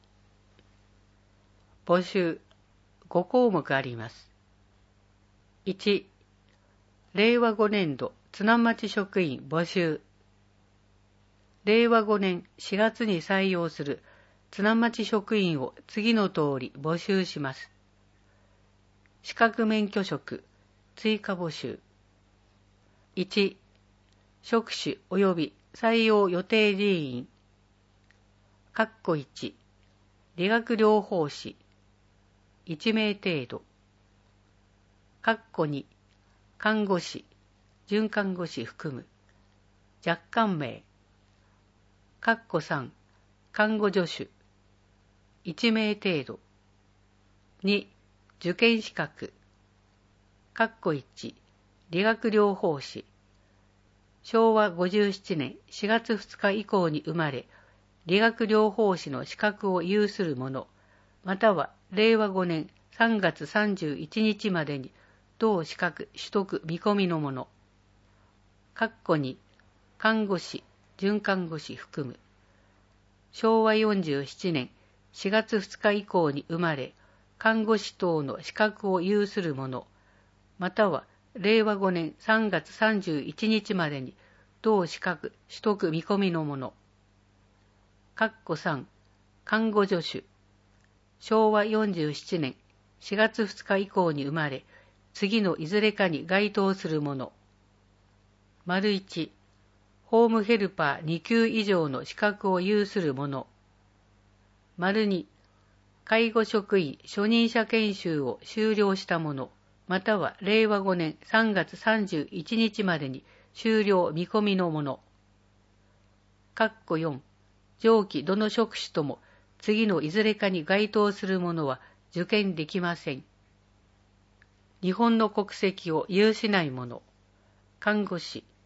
募集、ごこうもくあります。いち、れいわごねんど津南町職員募集。れいわごねんしがつに採用する津南町職員を次の通り募集します。資格免許職、追加募集。いち、職種及び採用予定人員。かっこいち、理学療法士、いちめい程度。かっこに、看護師、准看護師含む、若干名。かっこさん、看護助手、いちめい程度。に、受験資格。かっこいち、理学療法士。しょうわごじゅうななねんしがつふつか以降に生まれ、理学療法士の資格を有する者、またはれいわごねんさんがつさんじゅういちにちまでに同資格取得見込みの者。かっこに、看護師、准看護師含む。しょうわよんじゅうななねんしがつふつか以降に生まれ、看護師等の資格を有する者、またはれいわごねんさんがつさんじゅういちにちまでに同資格取得見込みの者。かっこさん、看護助手。しょうわよんじゅうななねんしがつふつか以降に生まれ、次のいずれかに該当する者。丸いち、ホームヘルパーにきゅう以上の資格を有する者。丸に、介護職員初任者研修を修了した者、またはれいわごねんさんがつさんじゅういちにちまでに修了見込みの者。かっこよん、上記どの職種とも次のいずれかに該当する者は受験できません。日本の国籍を有しない者、看護師、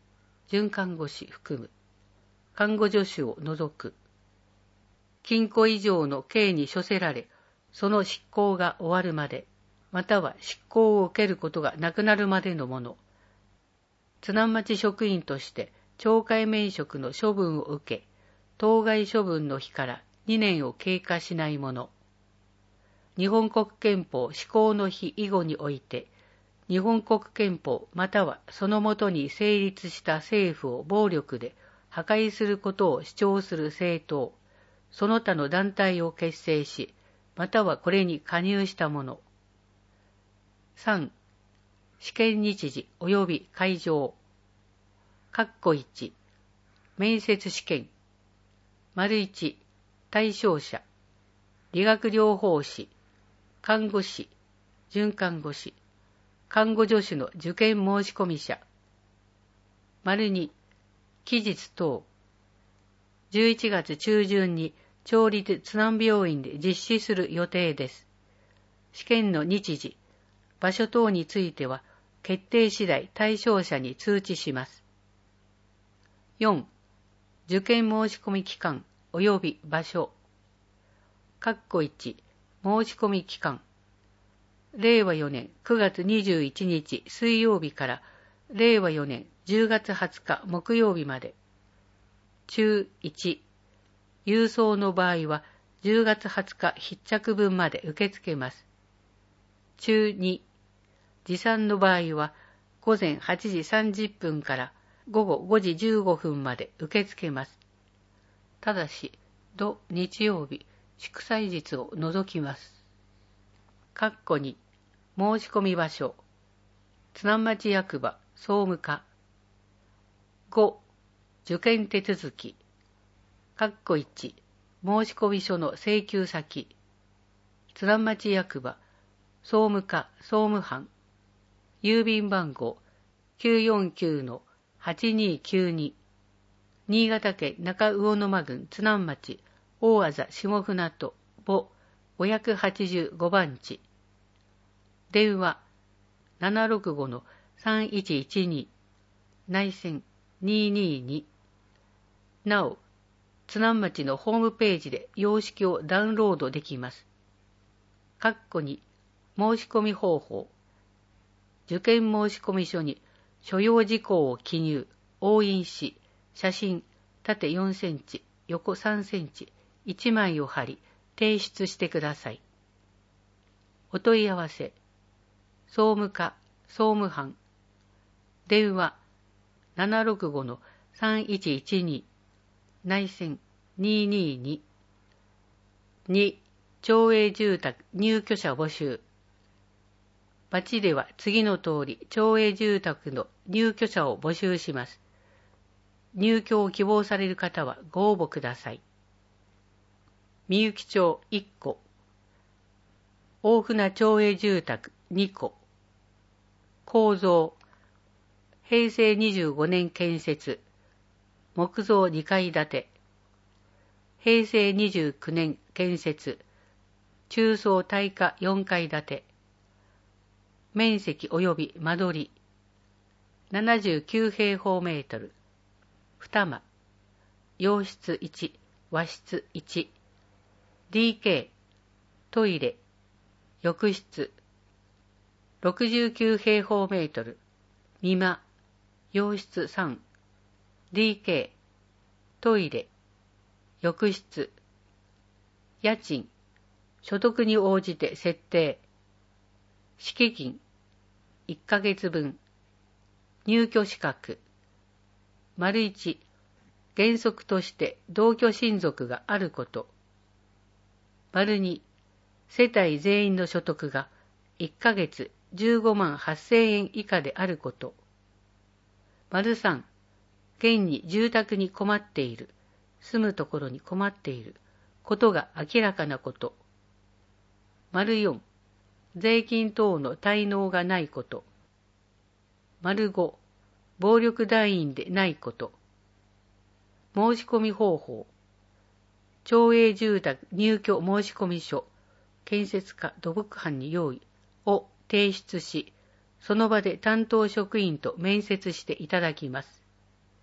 准看護師含む、看護助手を除く、禁錮以上の刑に処せられ、その執行が終わるまで、または執行を受けることがなくなるまでのもの、津南町職員として懲戒免職の処分を受け、当該処分の日からにねんを経過しないもの、日本国憲法施行の日以後において、日本国憲法またはそのもとに成立した政府を暴力で破壊することを主張する政党、その他の団体を結成し、またはこれに加入したもの。さん. 試験日時及び会場。括弧いち、面接試験。丸いち、対象者。理学療法士、看護師、准看護師、看護助手の受験申込者。丸に、期日等。じゅういちがつ中旬に町立津南病院で実施する予定です。試験の日時、場所等については決定次第対象者に通知します。よん. 受験申込期間及び場所。括弧いち、申込期間。れいわよねんくがつにじゅういちにち水曜日かられいわよねんじゅうがつはつか木曜日まで。中いち、郵送の場合はじゅうがつはつか必着分まで受け付けます。中に、持参の場合はごぜんはちじさんじゅっぷんからごごごじじゅうごふんまで受け付けます。ただし、土日曜日、祝祭日を除きます。括弧に、申し込み場所。津南町役場、総務課。ご. 受験手続き。括弧いち、申込書の請求先。津南町役場、総務課総務班。郵便番号 きゅうよんきゅう はちにきゅうに。新潟県中魚沼郡津南町大字下船渡母ごひゃくはちじゅうごばんち。電話 ななろくご さんいちいちに 内線にーにーに。なお、津南町のホームページで様式をダウンロードできます。括弧に、申し込み方法。受験申込書に所要事項を記入、押印し、写真、縦よんセンチ、横さんセンチ、いちまいを貼り、提出してください。お問い合わせ。総務課、総務班。電話 ななろくご さんいちいちに。内線にーにーに。に. 町営住宅入居者募集。町では次の通り町営住宅の入居者を募集します。入居を希望される方はご応募ください。みゆき町いっこ。大船町営住宅にこ。構造。へいせいにじゅうごねん建設。木造にかい建て。へいせいにじゅうきゅうねん建設。中層耐火よんかい建て。面積及び間取り。ななじゅうきゅうへいほうメートル。二間。洋室いち、和室いち。ディーケー、トイレ、浴室。ろくじゅうきゅうへいほうメートル。二間、洋室さん。ディーケー、トイレ、浴室。家賃、所得に応じて設定。敷金、いっかげつぶん。入居資格。丸一、原則として同居親族があること。丸二、世帯全員の所得がいっかげつじゅうごまんはっせんえん以下であること。丸三、現に住宅に困っている、住むところに困っていることが明らかなこと。丸四、税金等の滞納がないこと。丸五、暴力団員でないこと。申し込み方法。町営住宅入居申込書、建設課土木班に用意を提出し、その場で担当職員と面接していただきます。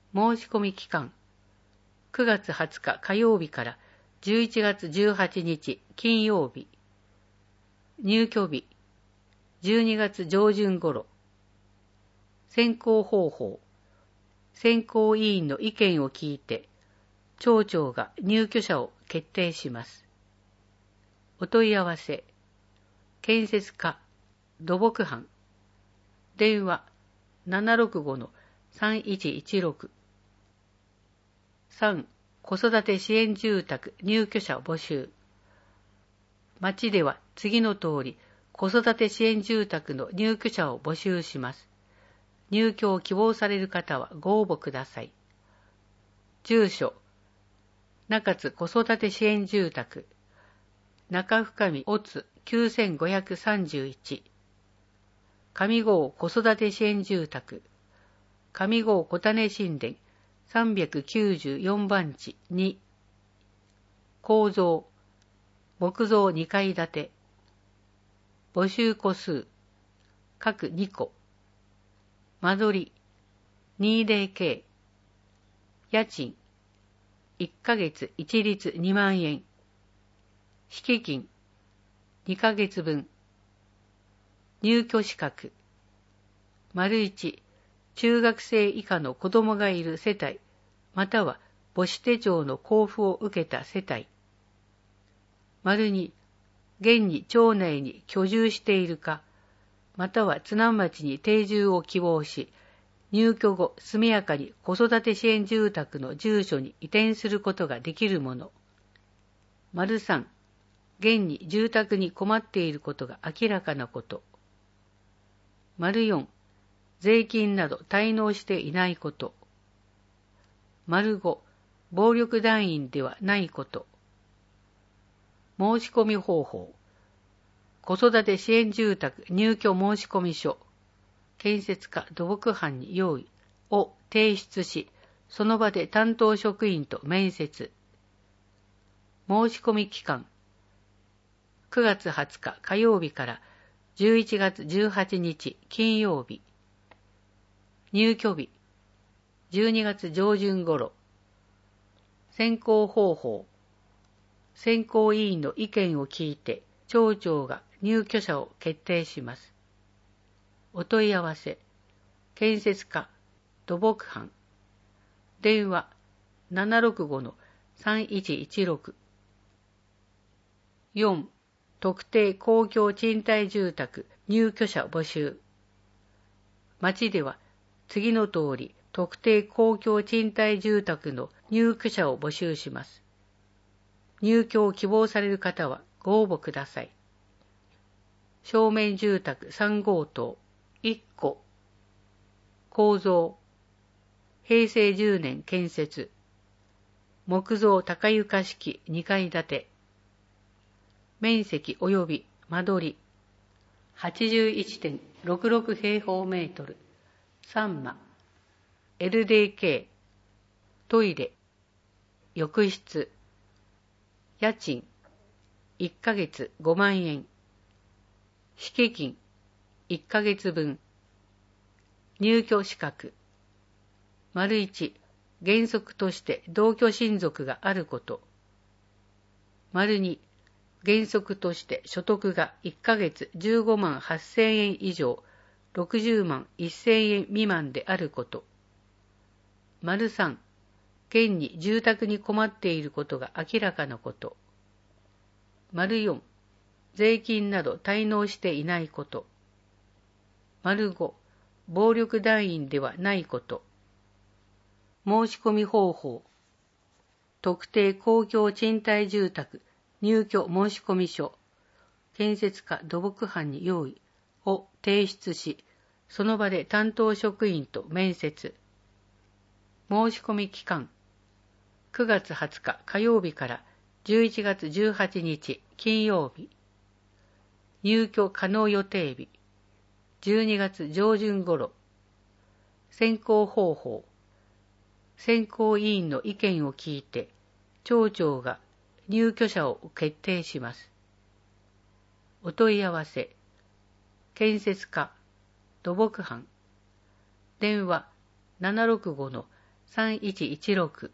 申し込み期間、くがつはつか火曜日からじゅういちがつじゅうはちにち金曜日。入居日、じゅうにがつ上旬頃。選考方法、選考委員の意見を聞いて、町長が入居者を決定します。お問い合わせ、建設課、土木班、電話 ななろくごのさんいちいちろく。さん. 子育て支援住宅入居者募集。町では次の通り、子育て支援住宅の入居者を募集します。入居を希望される方はご応募ください。住所、中津子育て支援住宅、中深見乙津きゅうせんごひゃくさんじゅういち。上郷子育て支援住宅、上郷小種神殿さんびゃくきゅうじゅうよんばん地に。構造、木造にかい建て。募集戸数、各にこ。間取り、にゼロケー。家賃、いっかげつ一律にまんえん。敷金、にかげつぶん。入居資格、丸いち、中学生以下の子供がいる世帯、または母子手帳の交付を受けた世帯。丸に、現に町内に居住しているか、または津南町に定住を希望し、入居後速やかに子育て支援住宅の住所に移転することができるもの。丸さん、現に住宅に困っていることが明らかなこと。丸よん、税金など滞納していないこと。丸ご、暴力団員ではないこと。申し込み方法、子育て支援住宅入居申込書、建設課土木班に用意を提出し、その場で担当職員と面接。申し込み期間、くがつはつか火曜日からじゅういちがつじゅうはちにち金曜日。入居日、じゅうにがつ上旬頃。選考方法、選考委員の意見を聞いて、町長が入居者を決定します。お問い合わせ、建設課、土木班、電話 ななろくごのさんいちいちろく。よん. 特定公共賃貸住宅入居者募集。町では次の通り、特定公共賃貸住宅の入居者を募集します。入居を希望される方はご応募ください。正面住宅さんごうとういっこ。構造、へいせいじゅうねん建設。木造高床式にかい建て。面積及び間取り はちじゅういちてんろくろく 平方メートル。さん間。エルディーケー、トイレ、浴室。家賃、いっかげつごまんえん。敷金、いっかげつぶん。入居資格。丸いち、原則として同居親族があること。丸に、原則として所得がいっかげつじゅうごまんはっせんえん以上、ろくじゅうまんせんえん未満であること。丸さん、現に住宅に困っていることが明らかなこと。丸よん、税金など滞納していないこと。丸ご、暴力団員ではないこと。申し込み方法、特定公共賃貸住宅入居申込書、建設課土木班に用意を提出し、その場で担当職員と面接。申し込み期間、くがつはつか火曜日からじゅういちがつじゅうはちにち金曜日。入居可能予定日、じゅうにがつ上旬頃。選考方法、選考委員の意見を聞いて、町長が入居者を決定します。お問い合わせ、建設課、土木班、電話 ななろくごのさんいちいちろく。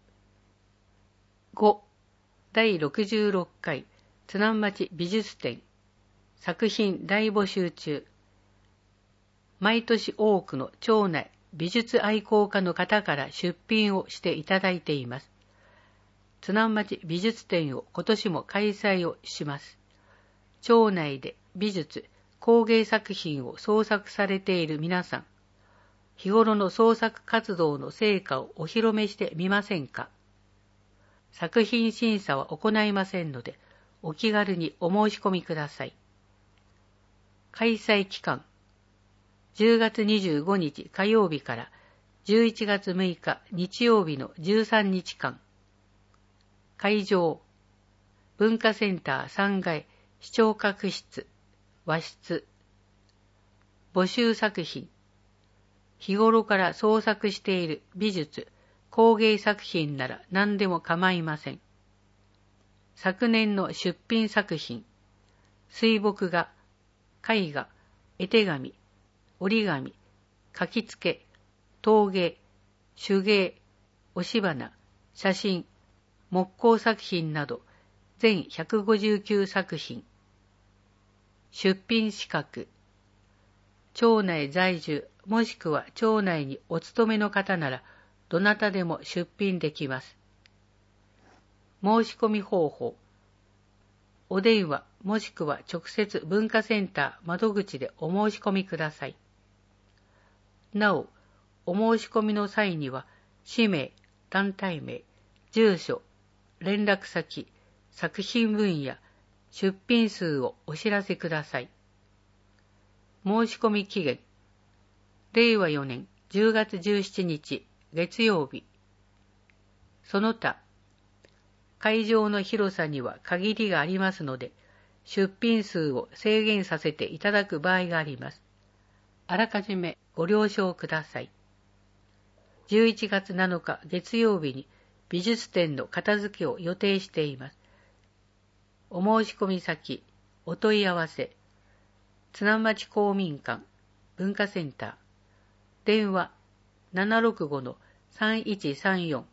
ご. 第ろくじゅうろっかい津南町美術展作品大募集中。毎年多くの町内美術愛好家の方から出品をしていただいています。津南町美術展を今年も開催をします。町内で美術、工芸作品を創作されている皆さん、日頃の創作活動の成果をお披露目してみませんか。作品審査は行いませんので、お気軽にお申し込みください。開催期間、じゅうがつにじゅうごにち火曜日からじゅういちがつむいか日曜日のじゅうさんにちかん。会場、文化センターさんがい視聴覚室、和室。募集作品、日頃から創作している美術、工芸作品なら何でも構いません。昨年の出品作品、水墨画、絵画、絵手紙、折り紙、書き付け、陶芸、手芸、押し花、写真、木工作品など全ひゃくごじゅうきゅうさくひん。出品資格、町内在住もしくは町内にお勤めの方ならどなたでも出品できます。申し込み方法、お電話もしくは直接文化センター窓口でお申し込みください。なお、お申し込みの際には氏名、団体名、住所、連絡先、作品分野、出品数をお知らせください。申し込み期限、れいわよねんじゅうがつじゅうしちにち月曜日。その他、会場の広さには限りがありますので、出品数を制限させていただく場合があります。あらかじめご了承ください。じゅういちがつなのか月曜日に美術展の片付けを予定しています。お申し込み先、お問い合わせ、津南町公民館、文化センター、電話 ななろくごのさんいちさんよん。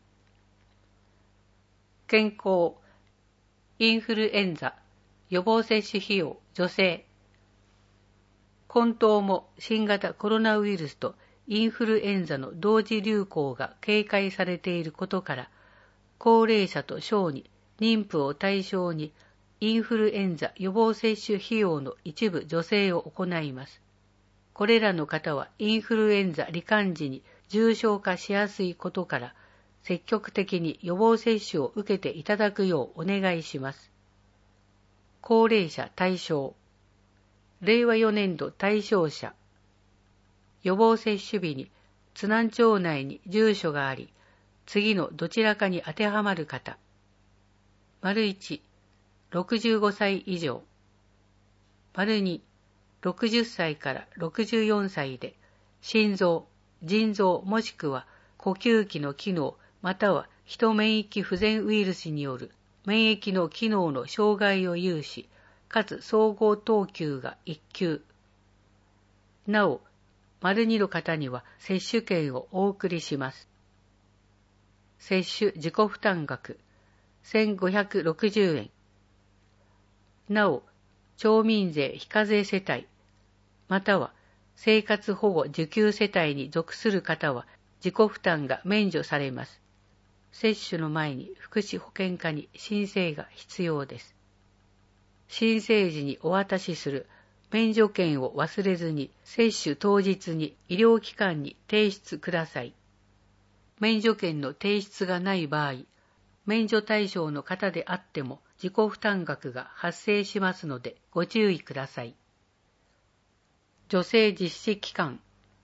健康、インフルエンザ、予防接種費用、助成。今冬も新型コロナウイルスとインフルエンザの同時流行が警戒されていることから、高齢者と小児、妊婦を対象にインフルエンザ予防接種費用の一部助成を行います。これらの方はインフルエンザ罹患時に重症化しやすいことから、積極的に予防接種を受けていただくようお願いします。高齢者対象、れいわよねんど対象者、予防接種日に津南町内に住所があり、次のどちらかに当てはまる方。いち、ろくじゅうごさい以上。に、ろくじゅっさいからろくじゅうよんさいで、心臓、腎臓もしくは呼吸器の機能またはヒト免疫不全ウイルスによる免疫の機能の障害を有し、かつ総合等級がいっきゅう。なお、にの方には接種券をお送りします。接種自己負担額せんごひゃくろくじゅうえん。なお、町民税非課税世帯、または生活保護受給世帯に属する方は自己負担が免除されます。接種の前に福祉保健課に申請が必要です。申請時にお渡しする免除券を忘れずに接種当日に医療機関に提出ください。免除券の提出がない場合、免除対象の方であっても自己負担額が発生しますのでご注意ください。助成実施期間、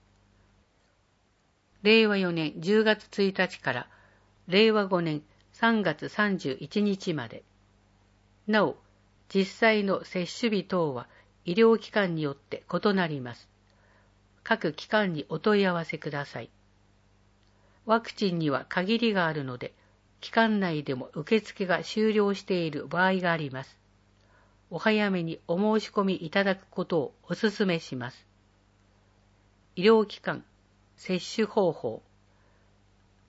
れいわよねんじゅうがつついたちかられいわごねんさんがつさんじゅういちにちまで。なお、実際の接種日等は医療機関によって異なります。各機関にお問い合わせください。ワクチンには限りがあるので、期間内でも受付が終了している場合があります。お早めにお申し込みいただくことをお勧めします。医療機関、接種方法。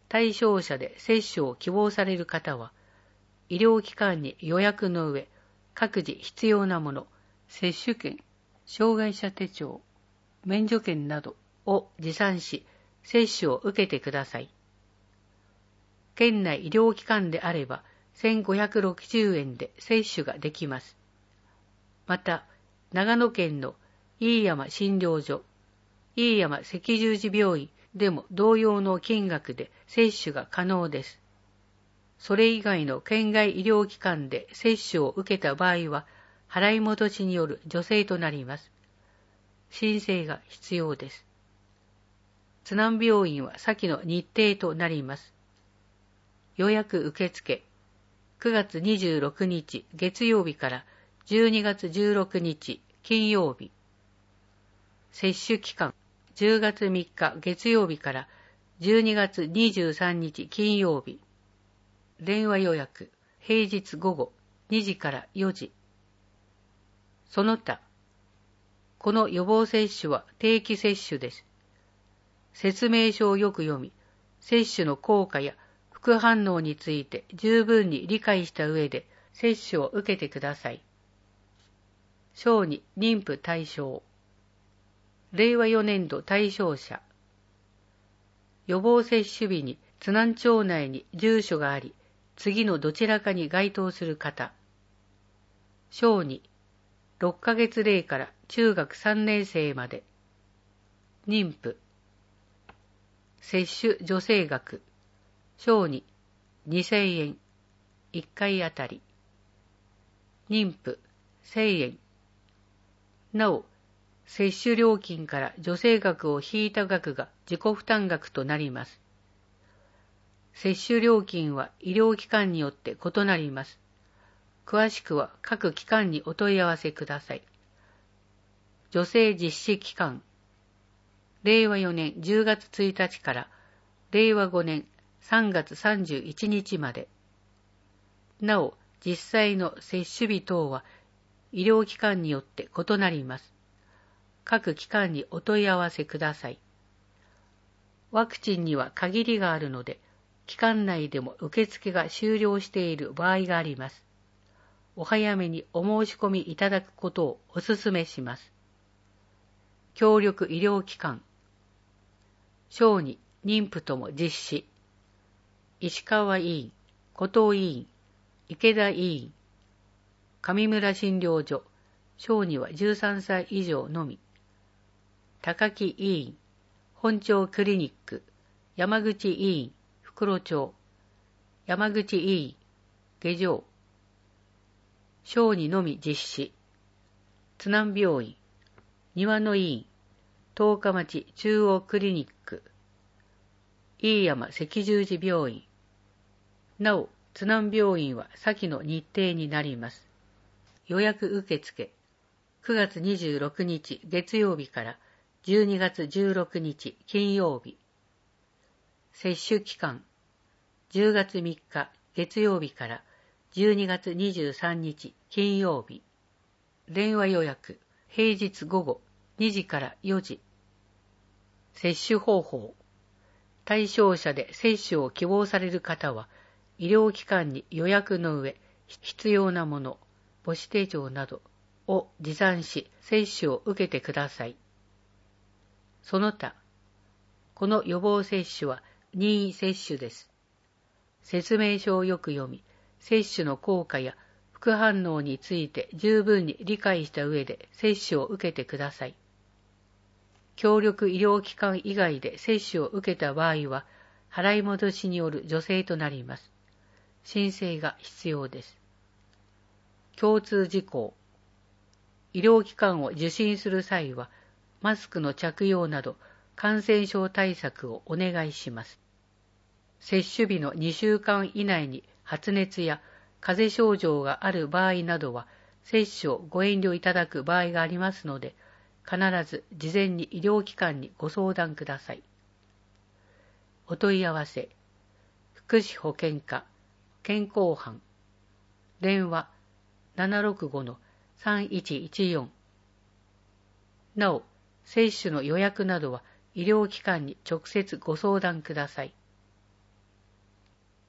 対象者で接種を希望される方は、医療機関に予約の上、各自必要なもの、接種券、障害者手帳、免除券などを持参し、接種を受けてください。県内医療機関であれば、せんごひゃくろくじゅうえんで接種ができます。また、長野県の飯山診療所、飯山赤十字病院でも同様の金額で接種が可能です。それ以外の県外医療機関で接種を受けた場合は、払い戻しによる助成となります。申請が必要です。津南病院は先の日程となります。予約受付、くがつにじゅうろくにち月曜日からじゅうにがつじゅうろくにち金曜日。接種期間、じゅうがつみっか月曜日からじゅうにがつにじゅうさんにち金曜日。電話予約、平日午後にじからよじ。その他、この予防接種は定期接種です。説明書をよく読み、接種の効果や副反応について十分に理解した上で接種を受けてください。小児妊婦対象。れいわよねんど対象者。予防接種日に津南町内に住所があり、次のどちらかに該当する方。小児、ろっかげつれいから中学さんねんせいまで。妊婦。接種助成額。小児、にせんえん。いっかいあたり。妊婦、せんえん。なお、接種料金から助成額を引いた額が自己負担額となります。接種料金は医療機関によって異なります。詳しくは各機関にお問い合わせください。助成実施期間。れいわよねんじゅうがつついたちかられいわごねんさんがつさんじゅういちにちまで。なお、実際の接種日等は医療機関によって異なります。各機関にお問い合わせください。ワクチンには限りがあるので、期間内でも受付が終了している場合があります。お早めにお申し込みいただくことをお勧めします。協力医療機関。小児、妊婦とも実施。石川医院、後藤医院、池田医院、上村診療所、小児はじゅうさんさい以上のみ。高木医院、本町クリニック、山口医院、袋町、山口医院、下城、小児のみ実施。津南病院、庭野医院、十日町中央クリニック、飯山赤十字病院。なお、津南病院は先の日程になります。予約受付、くがつにじゅうろくにち月曜日からじゅうにがつじゅうろくにち金曜日。接種期間、じゅうがつみっか月曜日からじゅうにがつにじゅうさんにち金曜日。電話予約、平日午後にじからよじ。接種方法。対象者で接種を希望される方は、医療機関に予約の上、必要なもの、母子手帳などを持参し、接種を受けてください。その他、この予防接種は任意接種です。説明書をよく読み、接種の効果や副反応について十分に理解した上で接種を受けてください。協力医療機関以外で接種を受けた場合は、払い戻しによる助成となります。申請が必要です。共通事項。医療機関を受診する際は、マスクの着用など感染症対策をお願いします。接種日のにしゅうかん以内に発熱や風邪症状がある場合などは、接種をご遠慮いただく場合がありますので、必ず事前に医療機関にご相談ください。お問い合わせ、福祉保健課、健康班、電話 ななろくごのさんいちいちよん。なお、接種の予約などは医療機関に直接ご相談ください。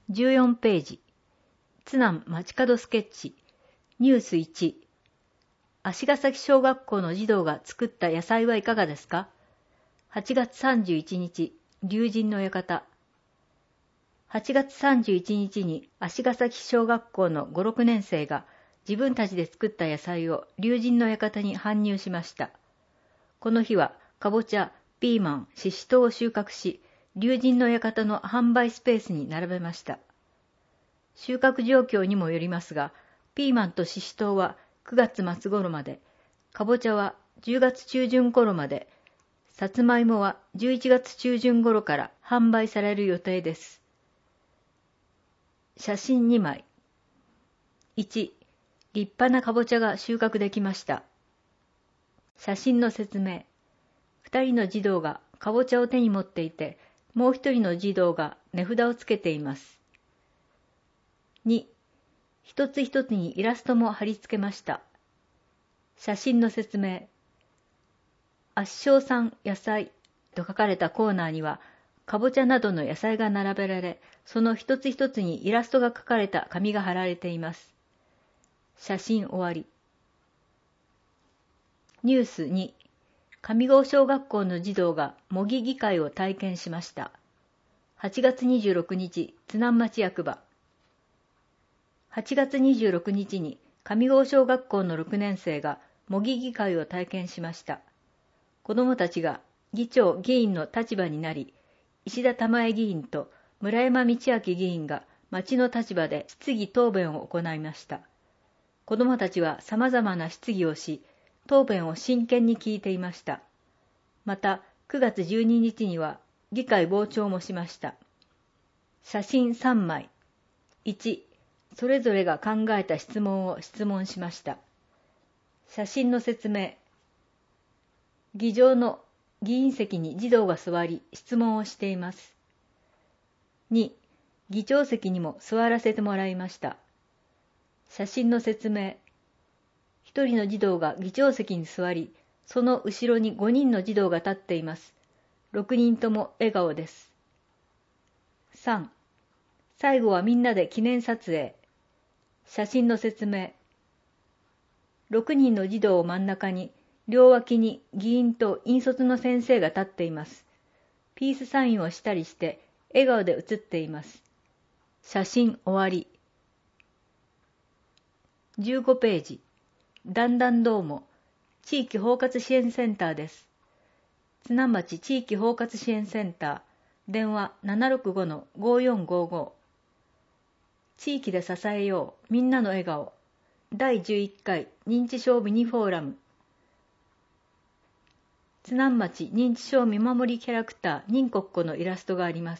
じゅうよんページ。津南街角スケッチ。ニュースいち。足ヶ崎小学校の児童が作った野菜はいかがですか？はちがつさんじゅういちにち、龍神の館。はちがつさんじゅういちにちに足ヶ崎小学校のご、ろくねんせいが自分たちで作った野菜を龍神の館に搬入しました。この日はかぼちゃ、ピーマン、ししとうを収穫し、龍神の館の販売スペースに並べました。収穫状況にもよりますが、ピーマンとししとうはくがつまつ頃まで、かぼちゃはじゅうがつちゅうじゅん頃まで、さつまいもはじゅういちがつちゅうじゅん頃から販売される予定です。写真にまい。いち、立派なかぼちゃが収穫できました。写真の説明。ふたりの児童がかぼちゃを手に持っていて、もうひとりの児童が値札をつけています。に、一つ一つにイラストも貼り付けました。写真の説明。圧勝産野菜と書かれたコーナーには、かぼちゃなどの野菜が並べられ、その一つ一つにイラストが描かれた紙が貼られています。写真終わり。ニュースに、上郷小学校の児童が模擬議会を体験しました。はちがつにじゅうろくにち、津南町役場。はちがつにじゅうろくにちに上郷小学校のろくねんせいが模擬議会を体験しました。子どもたちが議長・議員の立場になり、石田玉江議員と村山道明議員が町の立場で質疑答弁を行いました。子どもたちは様々な質疑をし、答弁を真剣に聞いていました。また、くがつじゅうににちには議会傍聴もしました。写真さんまい。いち、それぞれが考えた質問を質問しました。写真の説明。議場の議員席に児童が座り、質問をしています。に、議長席にも座らせてもらいました。写真の説明。一人の児童が議長席に座り、その後ろにごにんの児童が立っています。ろくにんとも笑顔です。さん、最後はみんなで記念撮影。写真の説明。ろくにんの児童を真ん中に、両脇に議員と引率の先生が立っています。ピースサインをしたりして、笑顔で写っています。写真終わり。じゅうごページ。だんだんどうも、地域包括支援センターです。津南町地域包括支援センター、電話 ななろくごのごよんごご。地域で支えよう、みんなの笑顔。だいじゅういっかい認知症ミニフォーラム。津南町認知症見守りキャラクター認国子のイラストがあります。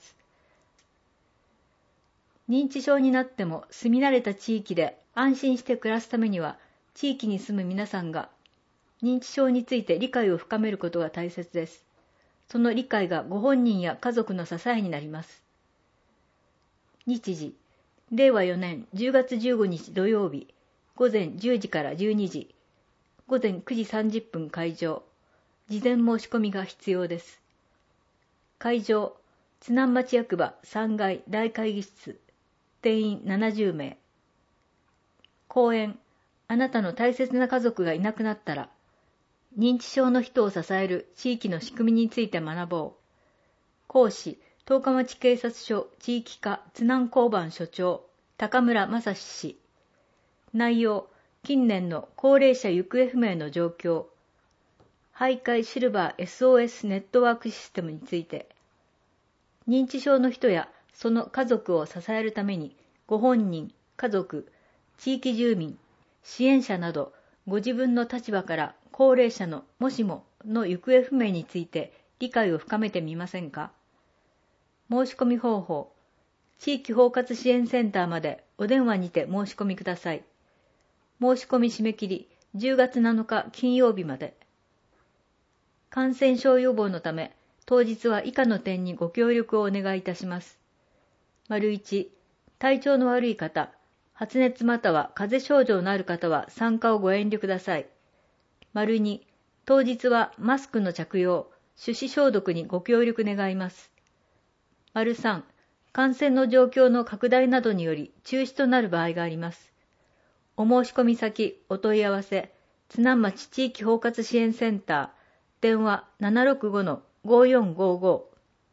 認知症になっても住み慣れた地域で安心して暮らすためには、地域に住む皆さんが認知症について理解を深めることが大切です。その理解がご本人や家族の支えになります。日時、れいわよねんじゅうがつじゅうごにち土曜日、ごぜんじゅうじからじゅうにじ、ごぜんくじさんじゅっぷん開場。事前申し込みが必要です。会場、津南町役場さんがい大会議室、定員ななじゅうめい。講演、あなたの大切な家族がいなくなったら、認知症の人を支える地域の仕組みについて学ぼう。講師、十日町警察署地域課津南交番署長、高村正史氏。内容、近年の高齢者行方不明の状況、徘徊シルバー エスオーエス ネットワークシステムについて、認知症の人やその家族を支えるために、ご本人、家族、地域住民、支援者など、ご自分の立場から高齢者のもしもの行方不明について理解を深めてみませんか？申し込み方法、地域包括支援センターまでお電話にて申し込みください。申し込み締め切りじゅうがつなのか金曜日まで。感染症予防のため、当日は以下の点にご協力をお願いいたします。丸いち、体調の悪い方、発熱または風邪症状のある方は参加をご遠慮ください。丸に、当日はマスクの着用、手指消毒にご協力願います。丸さん、 感染の状況の拡大などにより中止となる場合があります。お申し込み先、お問い合わせ、津南町地域包括支援センター、電話 ななろくごのごよんごご。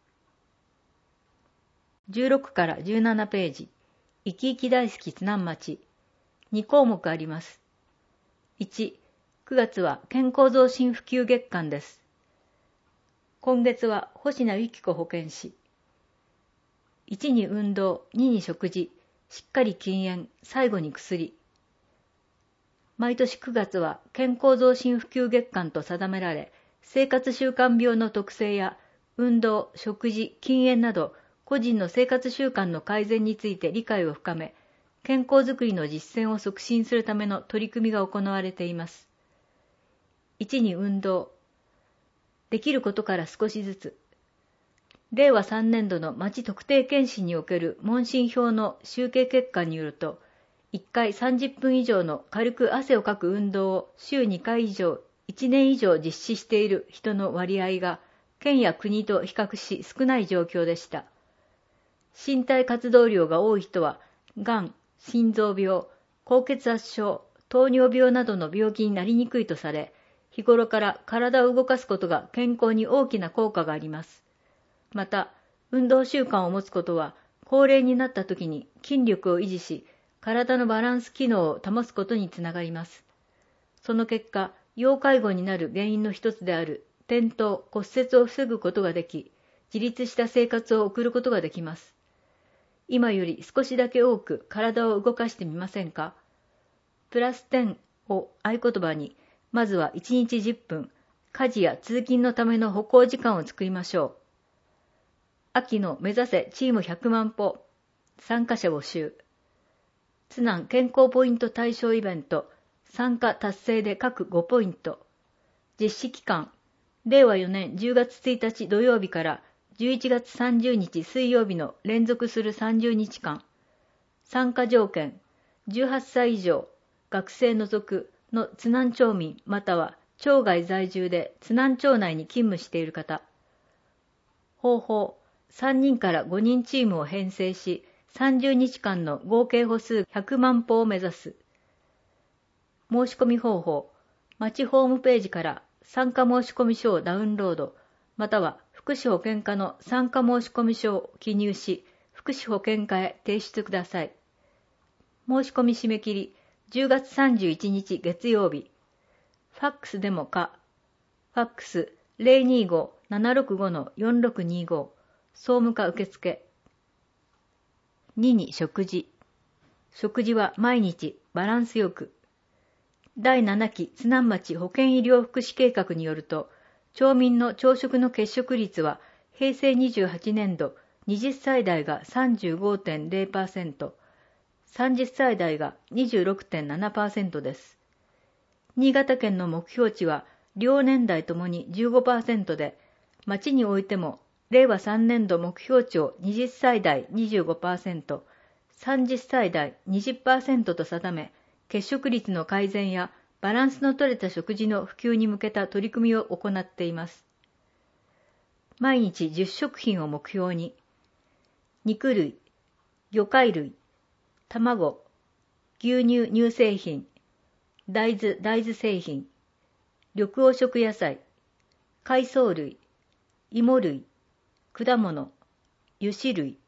じゅうろくからじゅうななページ、生き生き大好き津南町。に項目あります。いち、くがつは健康増進普及月間です。今月は星名由紀子保健師。いちに運動、にに食事、しっかり禁煙、最後に薬。毎年くがつは健康増進普及月間と定められ、生活習慣病の特性や運動、食事、禁煙など個人の生活習慣の改善について理解を深め、健康づくりの実践を促進するための取り組みが行われています。いちに運動。できることから少しずつ。れいわさんねんどの町特定健診における問診票の集計結果によると、いっかいさんじゅっぷん以上の軽く汗をかく運動を週にかい以上、いちねん以上実施している人の割合が、県や国と比較し少ない状況でした。身体活動量が多い人は、がん、心臓病、高血圧症、糖尿病などの病気になりにくいとされ、日頃から体を動かすことが健康に大きな効果があります。また、運動習慣を持つことは、高齢になった時に筋力を維持し、体のバランス機能を保つことにつながります。その結果、要介護になる原因の一つである転倒、骨折を防ぐことができ、自立した生活を送ることができます。今より少しだけ多く体を動かしてみませんか？プラスじゅうを合言葉に、まずはいちにちじゅっぷん、家事や通勤のための歩行時間を作りましょう。秋の目指せチームひゃくまんぽ、参加者募集。津南健康ポイント対象イベント、参加達成で各ごポイント。実施期間、れいわよねんじゅうがつついたち土曜日からじゅういちがつさんじゅうにち水曜日の連続するさんじゅうにちかん。参加条件、じゅうはっさい以上、学生除くの津南町民または町外在住で津南町内に勤務している方。方法、さんにんからごにんチームを編成し、さんじゅうにちかんの合計歩数ひゃくまんぽを目指す。申し込み方法、町ホームページから参加申込書をダウンロード、または福祉保健課の参加申込書を記入し、福祉保健課へ提出ください。申し込み締め切り、じゅうがつさんじゅういちにち月曜日。ファックスでもか。ファックス ゼロにーご ななろくご よんろくにーご、総務課受付。にに食事。食事は毎日バランスよく。だいななき津南町保健医療福祉計画によると、町民の朝食の欠食率はへいせいにじゅうはちねんどはたち代が さんじゅうごてんゼロパーセント、さんじゅっさい代が にじゅうろくてんななパーセント です。新潟県の目標値は両年代ともに じゅうごパーセント で、町においてもれいわさんねんど目標値をはたち代 にじゅうごパーセント、さんじゅっさい代 にじゅっパーセント と定め、欠食率の改善やバランスの取れた食事の普及に向けた取り組みを行っています。毎日じゅっしょく品を目標に、肉類、魚介類、卵、牛乳乳製品、大豆大豆製品、緑黄色野菜、海藻類、芋類、果物、油脂類。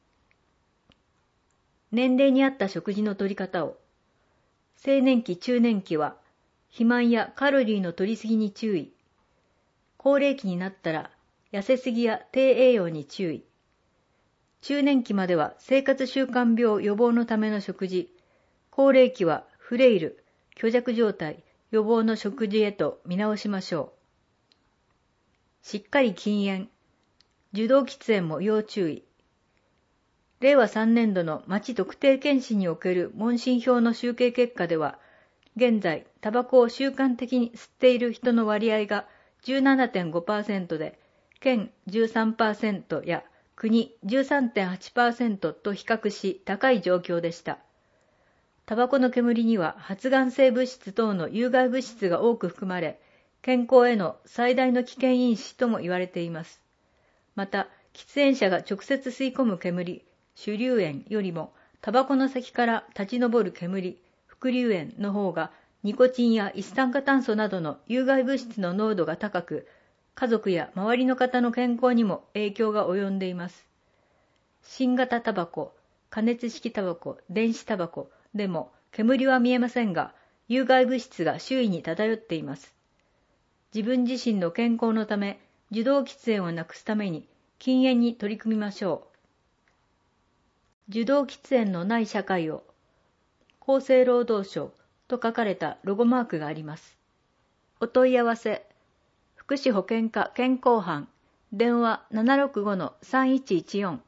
年齢に合った食事の取り方を。青年期中年期は肥満やカロリーの摂りすぎに注意。高齢期になったら痩せすぎや低栄養に注意。中年期までは生活習慣病予防のための食事。高齢期はフレイル、虚弱状態、予防の食事へと見直しましょう。しっかり禁煙。受動喫煙も要注意。れいわさんねんどの町特定健診における問診票の集計結果では、現在、タバコを習慣的に吸っている人の割合が じゅうななてんごパーセント で、県 じゅうさんパーセント や国 じゅうさんてんはちパーセント と比較し高い状況でした。タバコの煙には発がん性物質等の有害物質が多く含まれ、健康への最大の危険因子とも言われています。また、喫煙者が直接吸い込む煙、 主流煙よりもタバコの先から立ち上る煙、副流煙の方がニコチンや一酸化炭素などの有害物質の濃度が高く、家族や周りの方の健康にも影響が及んでいます。新型タバコ、加熱式タバコ、電子タバコでも煙は見えませんが、有害物質が周囲に漂っています。自分自身の健康のため、受動喫煙をなくすために禁煙に取り組みましょう。受動喫煙のない社会を、厚生労働省と書かれたロゴマークがあります。お問い合わせ、福祉保健課健康班、電話 ななろくごのさんいちいちよん。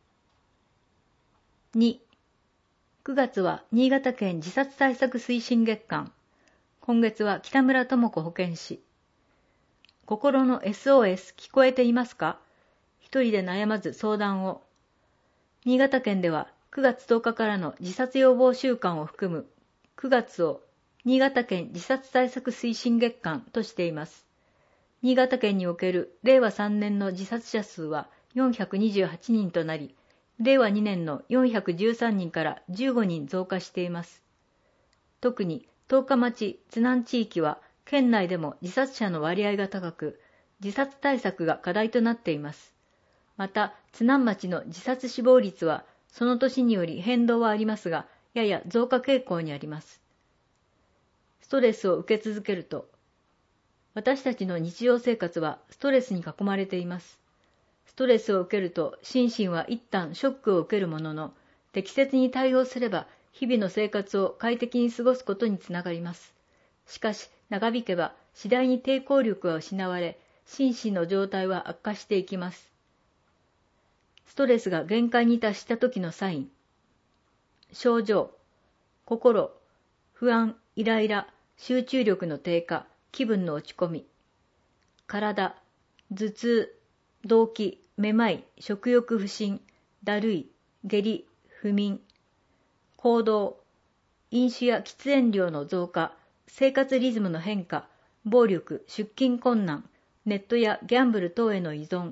に、くがつは新潟県自殺対策推進月間。今月は北村智子保健師。心の エスオーエス 聞こえていますか？一人で悩まず相談を。新潟県ではくがつとおかからの自殺予防週間を含むくがつを新潟県自殺対策推進月間としています。新潟県におけるれいわさんねんの自殺者数はよんひゃくにじゅうはちにんとなり、れいわにねんのよんひゃくじゅうさんにんからじゅうごにん増加しています。特に十日町、津南地域は県内でも自殺者の割合が高く、自殺対策が課題となっています。また、津南町の自殺死亡率はその年により変動はありますが、やや増加傾向にあります。ストレスを受け続けると、私たちの日常生活はストレスに囲まれています。ストレスを受けると心身は一旦ショックを受けるものの、適切に対応すれば日々の生活を快適に過ごすことにつながります。しかし、長引けば次第に抵抗力は失われ、心身の状態は悪化していきます。ストレスが限界に達した時のサイン。症状、心、不安、イライラ、集中力の低下、気分の落ち込み。体、頭痛、動悸、めまい、食欲不振、だるい、下痢、不眠。行動、飲酒や喫煙量の増加、生活リズムの変化、暴力、出勤困難、ネットやギャンブル等への依存。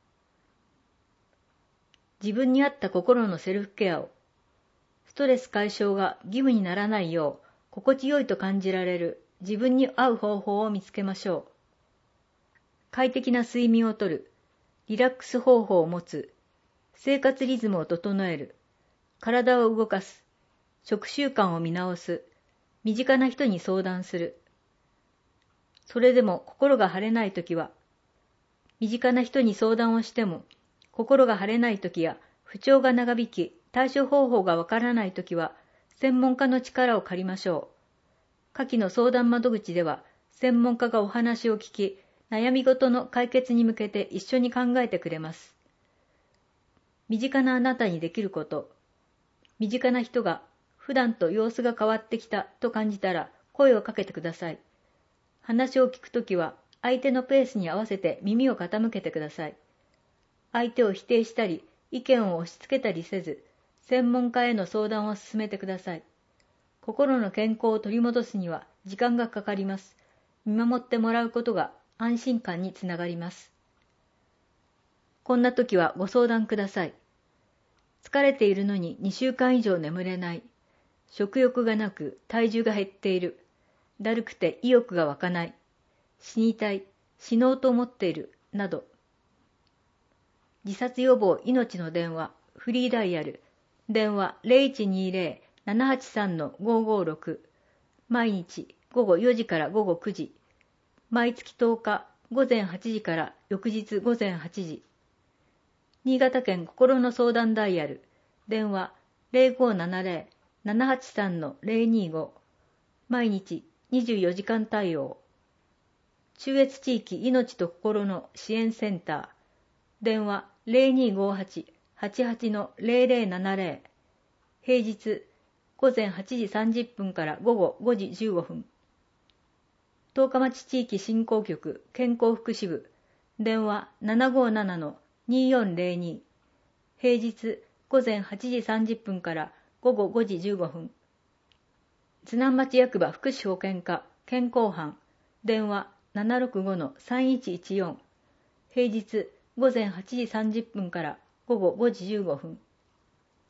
自分に合った心のセルフケアを。ストレス解消が義務にならないよう、心地よいと感じられる自分に合う方法を見つけましょう。快適な睡眠をとる、リラックス方法を持つ、生活リズムを整える、体を動かす、食習慣を見直す、身近な人に相談する。それでも心が晴れないときは、身近な人に相談をしても、心が晴れないときや不調が長引き、対処方法がわからないときは、専門家の力を借りましょう。下記の相談窓口では、専門家がお話を聞き、悩み事の解決に向けて一緒に考えてくれます。身近なあなたにできること。身近な人が普段と様子が変わってきたと感じたら声をかけてください。話を聞くときは相手のペースに合わせて耳を傾けてください。相手を否定したり意見を押し付けたりせず、専門家への相談を進めてください。心の健康を取り戻すには時間がかかります。見守ってもらうことが安心感につながります。こんな時はご相談ください。疲れているのににしゅうかん以上眠れない。食欲がなく体重が減っている。だるくて意欲が湧かない。死にたい、死のうと思っている、など。自殺予防命の電話、フリーダイヤル、電話 ゼロいちにゼロ ななはちさん ごーごーろく、毎日午後よじから午後くじ、毎月とおか午前はちじから翌日午前はちじ。新潟県心の相談ダイヤル、電話 ゼロごーななゼロ ななはちさん ゼロにーご、毎日にじゅうよじかん対応。中越地域命と心の支援センター、電話 ゼロにーごーはち はちはち ゼロゼロななゼロ、平日午前はちじさんじゅっぷんから午後ごじじゅうごふん。十日町地域振興局健康福祉部、電話 ななごーなな にーよんゼロに、平日午前はちじさんじゅっぷんから午後ごじじゅうごふん。津南町役場福祉保健課健康班、電話 ななろくごのさんいちいちよん、平日午前はちじさんじゅっぷんから午後ごじじゅうごふん。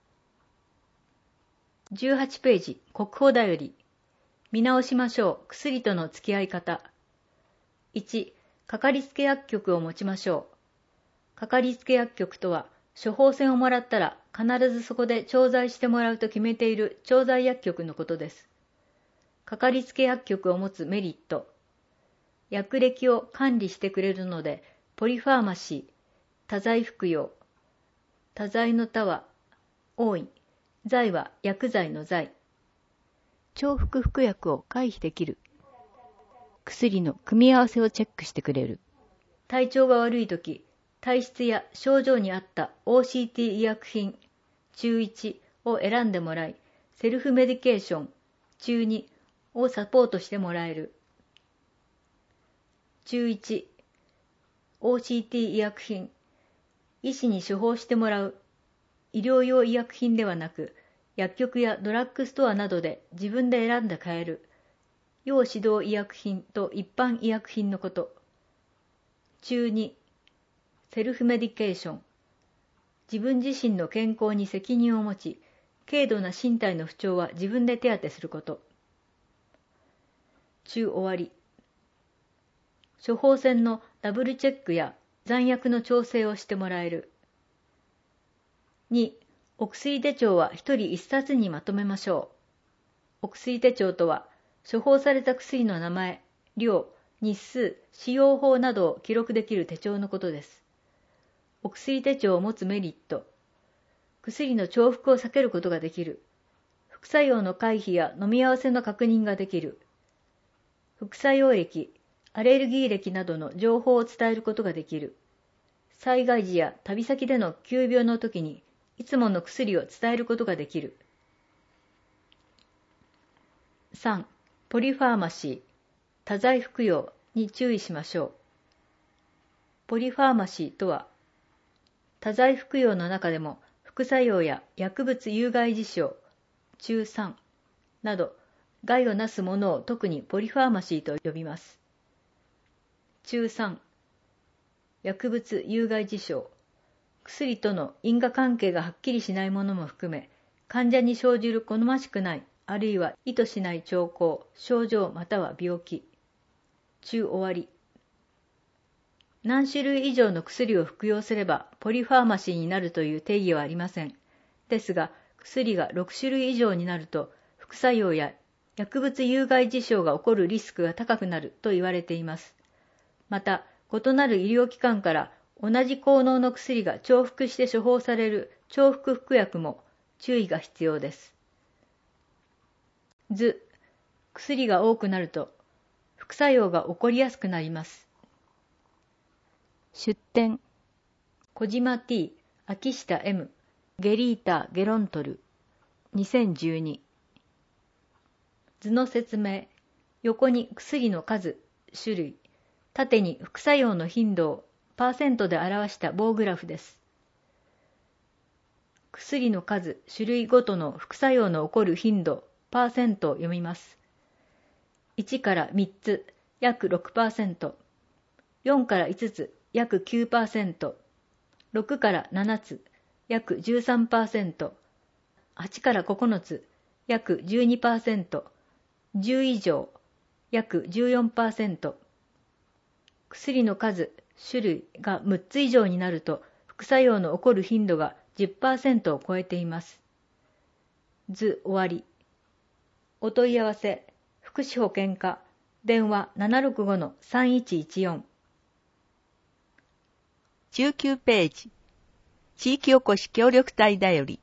じゅうはちページ、国宝だより。見直しましょう。薬との付き合い方。いち、かかりつけ薬局を持ちましょう。かかりつけ薬局とは、処方箋をもらったら必ずそこで調剤してもらうと決めている調剤薬局のことです。かかりつけ薬局を持つメリット。薬歴を管理してくれるので、ポリファーマシー、多剤服用。多剤の多は多い。剤は薬剤の剤。重複服薬を回避できる。薬の組み合わせをチェックしてくれる。体調が悪いとき、体質や症状に合った オーシーティー 医薬品中いちを選んでもらい、セルフメディケーション中にをサポートしてもらえる。中いち、オーシーティー 医薬品、医師に処方してもらう医療用医薬品ではなく、薬局やドラッグストアなどで自分で選んで買える要指導医薬品と一般医薬品のこと。中に、セルフメディケーション、自分自身の健康に責任を持ち、軽度な身体の不調は自分で手当てすること。中終わり。処方箋のダブルチェックや残薬の調整をしてもらえる。に、お薬手帳は一人一冊にまとめましょう。お薬手帳とは、処方された薬の名前、量、日数、使用法などを記録できる手帳のことです。お薬手帳を持つメリット。薬の重複を避けることができる。副作用の回避や飲み合わせの確認ができる。副作用歴、アレルギー歴などの情報を伝えることができる。災害時や旅先での急病の時にいつもの薬を伝えることができる。さん. ポリファーマシー、多剤服用に注意しましょう。ポリファーマシーとは、多剤服用の中でも副作用や薬物有害事象、中さんなど害をなすものを特にポリファーマシーと呼びます。中さん、薬物有害事象、薬との因果関係がはっきりしないものも含め、患者に生じる好ましくない、あるいは意図しない兆候、症状または病気。中終わり。何種類以上の薬を服用すればポリファーマシーになるという定義はありません。ですが、薬がろく種類以上になると、副作用や薬物有害事象が起こるリスクが高くなると言われています。また、異なる医療機関から同じ効能の薬が重複して処方される重複服薬も注意が必要です。図、薬が多くなると副作用が起こりやすくなります。出典、小島 T、秋下 M、ゲリータ・ゲロントル、にせんじゅうに。図の説明、横に薬の数、種類、縦に副作用の頻度をパーセントで表した棒グラフです。薬の数、種類ごとの副作用の起こる頻度、パーセントを読みます。いちからみっつ、約 ろくパーセント、よんからいつつ、約 きゅうパーセント、ろくからななつ、約 じゅうさんパーセント、はちからここのつ、約 じゅうにパーセント、じゅう以上、約 じゅうよんパーセント、薬の数、種類がむっつ以上になると副作用の起こる頻度が じゅっパーセント を超えています。図終わり。お問い合わせ、福祉保健課、電話 ななろくごのさんいちいちよん。 じゅうきゅうページ、地域おこし協力隊だより。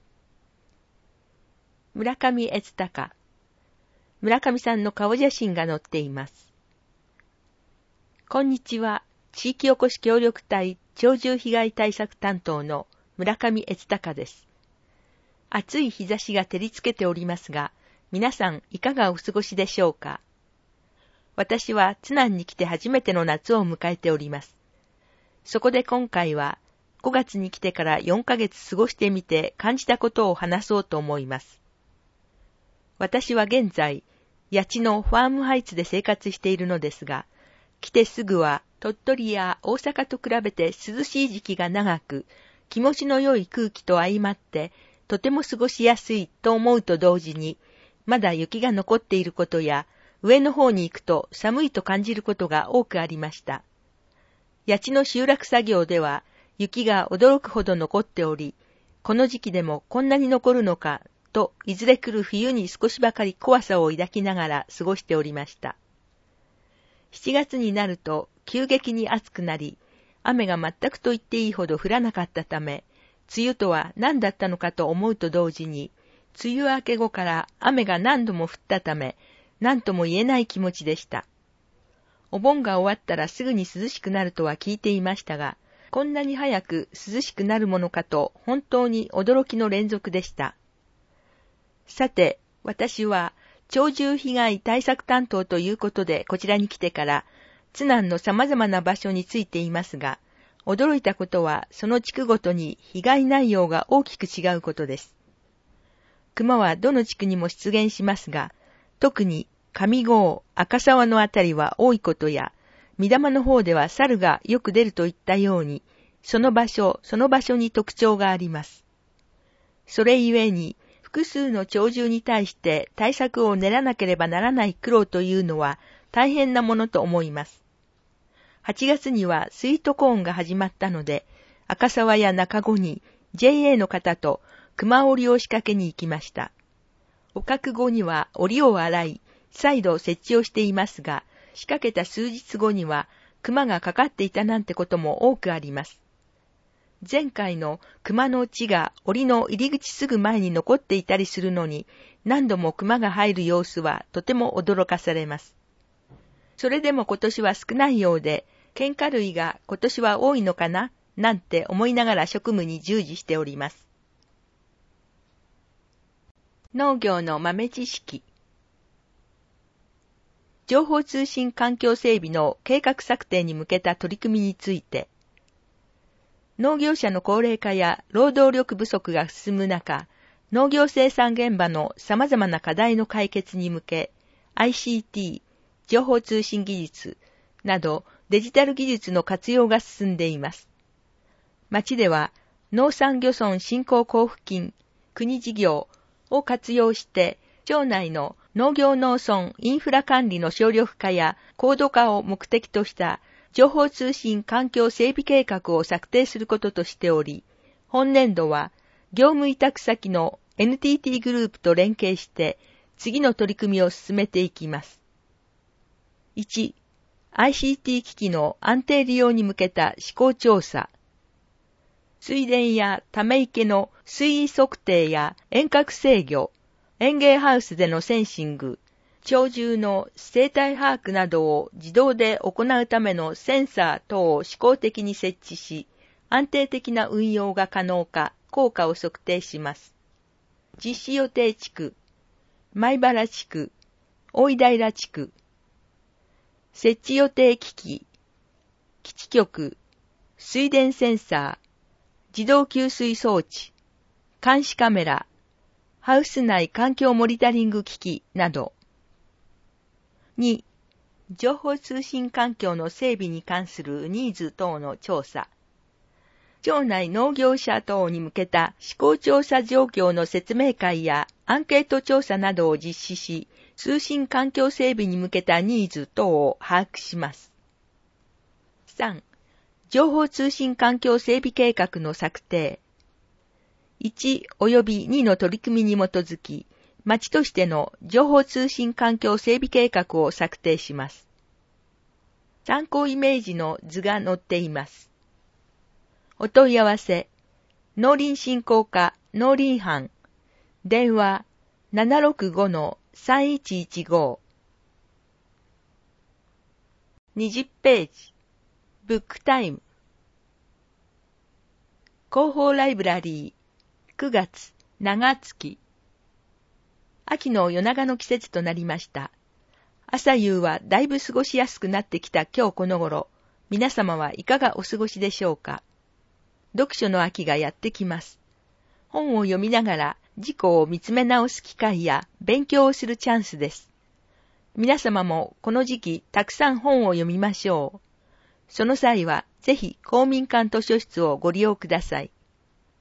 村上悦隆、村上さんの顔写真が載っています。こんにちは。地域おこし協力隊鳥獣被害対策担当の村上悦隆です。暑い日差しが照りつけておりますが、皆さんいかがお過ごしでしょうか。私は津南に来て初めての夏を迎えております。そこで今回はごがつに来てからよんかげつ過ごしてみて感じたことを話そうと思います。私は現在、八千のファームハイツで生活しているのですが、来てすぐは鳥取や大阪と比べて涼しい時期が長く、気持ちの良い空気と相まって、 とても過ごしやすいと思うと同時に、まだ雪が残っていることや、上の方に行くと寒いと感じることが多くありました。谷地の集落作業では、雪が驚くほど残っており、この時期でもこんなに残るのか、といずれ来る冬に少しばかり怖さを抱きながら過ごしておりました。しちがつになると急激に暑くなり、雨が全くと言っていいほど降らなかったため、梅雨とは何だったのかと思うと同時に、梅雨明け後から雨が何度も降ったため、何とも言えない気持ちでした。お盆が終わったらすぐに涼しくなるとは聞いていましたが、こんなに早く涼しくなるものかと本当に驚きの連続でした。さて、私は鳥獣被害対策担当ということでこちらに来てから、津南の様々な場所についていますが、驚いたことはその地区ごとに被害内容が大きく違うことです。熊はどの地区にも出現しますが、特に上郷、赤沢のあたりは多いことや、三玉の方では猿がよく出るといったように、その場所、その場所に特徴があります。それゆえに、複数の鳥獣に対して対策を練らなければならない苦労というのは大変なものと思います。はちがつにはスイートコーンが始まったので、赤沢や中子に ジェイエー の方と熊折りを仕掛けに行きました。捕獲後には檻を洗い、再度設置をしていますが、仕掛けた数日後には熊がかかっていたなんてことも多くあります。前回の熊の血が檻の入り口すぐ前に残っていたりするのに、何度も熊が入る様子はとても驚かされます。それでも今年は少ないようで、喧嘩類が今年は多いのかななんて思いながら職務に従事しております。農業の豆知識。情報通信環境整備の計画策定に向けた取り組みについて、農業者の高齢化や労働力不足が進む中、農業生産現場の様々な課題の解決に向け、アイシーティー、情報通信技術などデジタル技術の活用が進んでいます。町では農産漁村振興交付金、国事業を活用して、町内の農業農村インフラ管理の省力化や高度化を目的とした情報通信環境整備計画を策定することとしており、本年度は業務委託先の エヌティーティー グループと連携して次の取り組みを進めていきます。いち. アイシーティー 機器の安定利用に向けた試行調査。水田やため池の水位測定や遠隔制御、園芸ハウスでのセンシング、鳥獣の生態把握などを自動で行うためのセンサー等を試行的に設置し、安定的な運用が可能か、効果を測定します。実施予定地区、米原地区、大井平地区、設置予定機器、基地局、水田センサー、自動給水装置、監視カメラ、ハウス内環境モニタリング機器など。に. 情報通信環境の整備に関するニーズ等の調査。町内農業者等に向けた試行調査状況の説明会やアンケート調査などを実施し、通信環境整備に向けたニーズ等を把握します。さん. 情報通信環境整備計画の策定。いちおよびにの取り組みに基づき、町としての情報通信環境整備計画を策定します。参考イメージの図が載っています。お問い合わせ、農林振興課農林班、電話 ななろくごのさんいちいちご。にじゅっページ、ブックタイム。広報ライブラリー、くがつ、長月。秋の夜長の季節となりました。朝夕はだいぶ過ごしやすくなってきた今日この頃、皆様はいかがお過ごしでしょうか。読書の秋がやってきます。本を読みながら自己を見つめ直す機会や勉強をするチャンスです。皆様もこの時期たくさん本を読みましょう。その際はぜひ公民館図書室をご利用ください。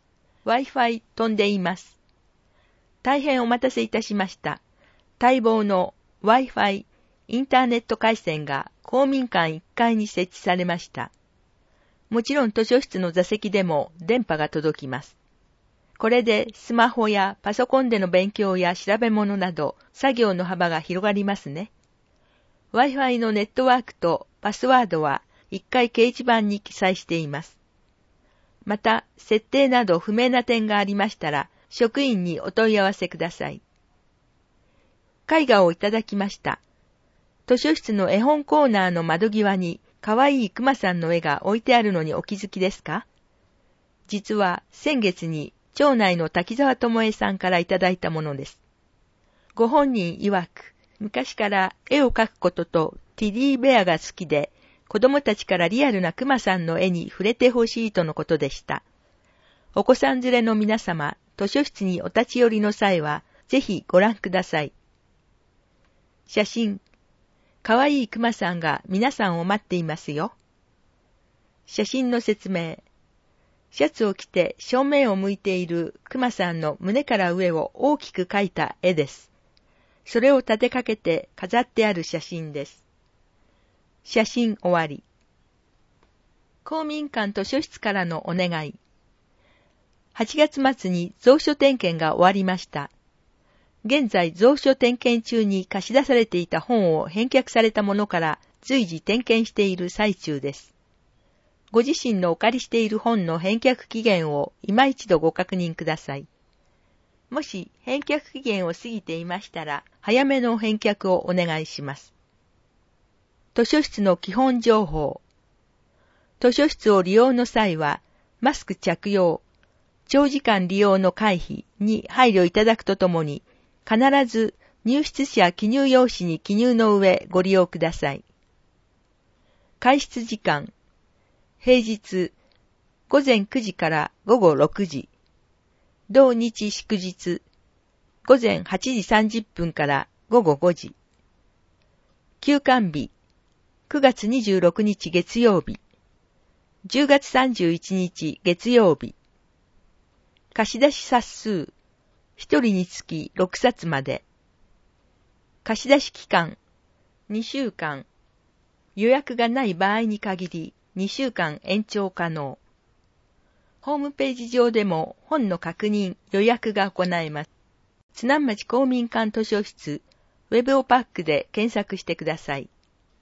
Wi-Fi 飛んでいます。大変お待たせいたしました。待望の Wi-Fi インターネット回線が公民館いっかいに設置されました。もちろん図書室の座席でも電波が届きます。これでスマホやパソコンでの勉強や調べ物など作業の幅が広がりますね。Wi-Fi のネットワークとパスワードはいっかい掲示板に記載しています。また、設定など不明な点がありましたら、職員にお問い合わせください。絵画をいただきました。図書室の絵本コーナーの窓際に、かわいいクマさんの絵が置いてあるのにお気づきですか？実は先月に町内の滝沢智恵さんからいただいたものです。ご本人曰く、昔から絵を描くこととテディベアが好きで、子供たちからリアルなクマさんの絵に触れてほしいとのことでした。お子さん連れの皆様、図書室にお立ち寄りの際は、ぜひご覧ください。写真。かわいいクマさんが皆さんを待っていますよ。写真の説明。シャツを着て正面を向いているクマさんの胸から上を大きく描いた絵です。それを立てかけて飾ってある写真です。写真終わり。公民館図書室からのお願い。はちがつ末に蔵書点検が終わりました。現在蔵書点検中に貸し出されていた本を返却されたものから随時点検している最中です。ご自身のお借りしている本の返却期限を今一度ご確認ください。もし返却期限を過ぎていましたら、早めの返却をお願いします。図書室の基本情報。図書室を利用の際は、マスク着用、長時間利用の回避に配慮いただくとともに、必ず入室者記入用紙に記入の上ご利用ください。開室時間。平日、ごぜんくじからごごろくじ。同日祝日、ごぜんはちじさんじゅっぷんからごごごじ。休館日、くがつにじゅうろくにち月曜日、じゅうがつさんじゅういちにち月曜日。貸し出し冊数、ひとりにつきろくさつまで。貸し出し期間、にしゅうかん。予約がない場合に限り、にしゅうかん延長可能。ホームページ上でも本の確認、予約が行えます。津南町公民館図書室、ウェブオパックで検索してください。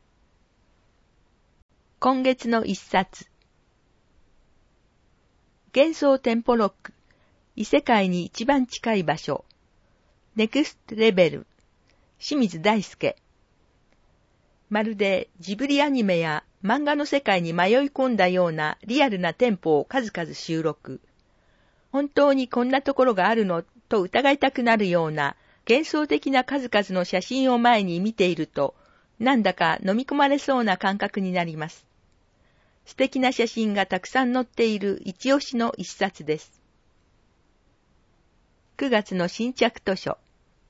今月の一冊。幻想店舗ロック、異世界に一番近い場所。ネクストレベル、清水大輔。まるでジブリアニメや漫画の世界に迷い込んだようなリアルな店舗を数々収録。本当にこんなところがあるのと疑いたくなるような幻想的な数々の写真を前に見ていると、なんだか飲み込まれそうな感覚になります。素敵な写真がたくさん載っている一押しの一冊です。くがつの新着図書。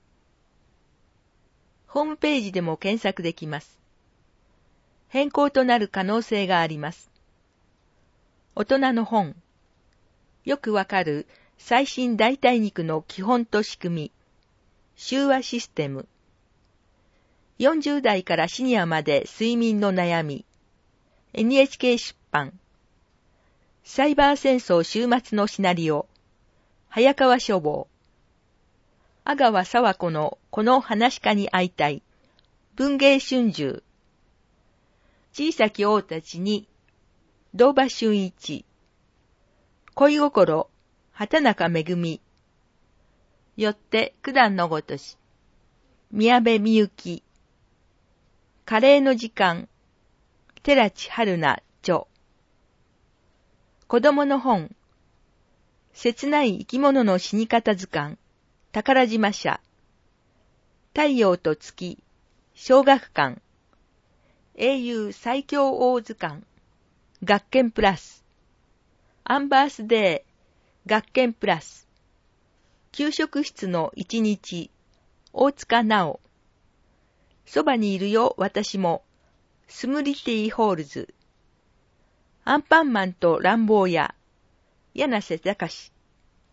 ホームページでも検索できます。変更となる可能性があります。大人の本。よくわかる最新代替肉の基本と仕組み。集話システム。よんじゅうだいからシニアまで睡眠の悩み。エヌエイチケー 出版。サイバー戦争終末のシナリオ。早川書房。阿川佐和子のこの話し家に会いたい。文芸春秋。小さき王たちに、堂場俊一。恋心、畑中めぐみ。よって九段のごとし。宮部みゆき。カレーの時間。寺地春菜著。子供の本。切ない生き物の死に方図鑑。宝島社。太陽と月。小学館。英雄最強王図鑑。学研プラス。アンバースデー。学研プラス。給食室の一日。大塚直。そばにいるよ私も。スムリティホールズ。アンパンマンと乱暴屋。柳瀬隆。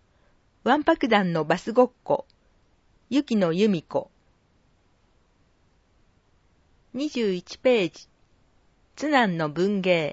わんぱく団のバスごっこ、雪野由美子。にじゅういちページ、津南の文芸。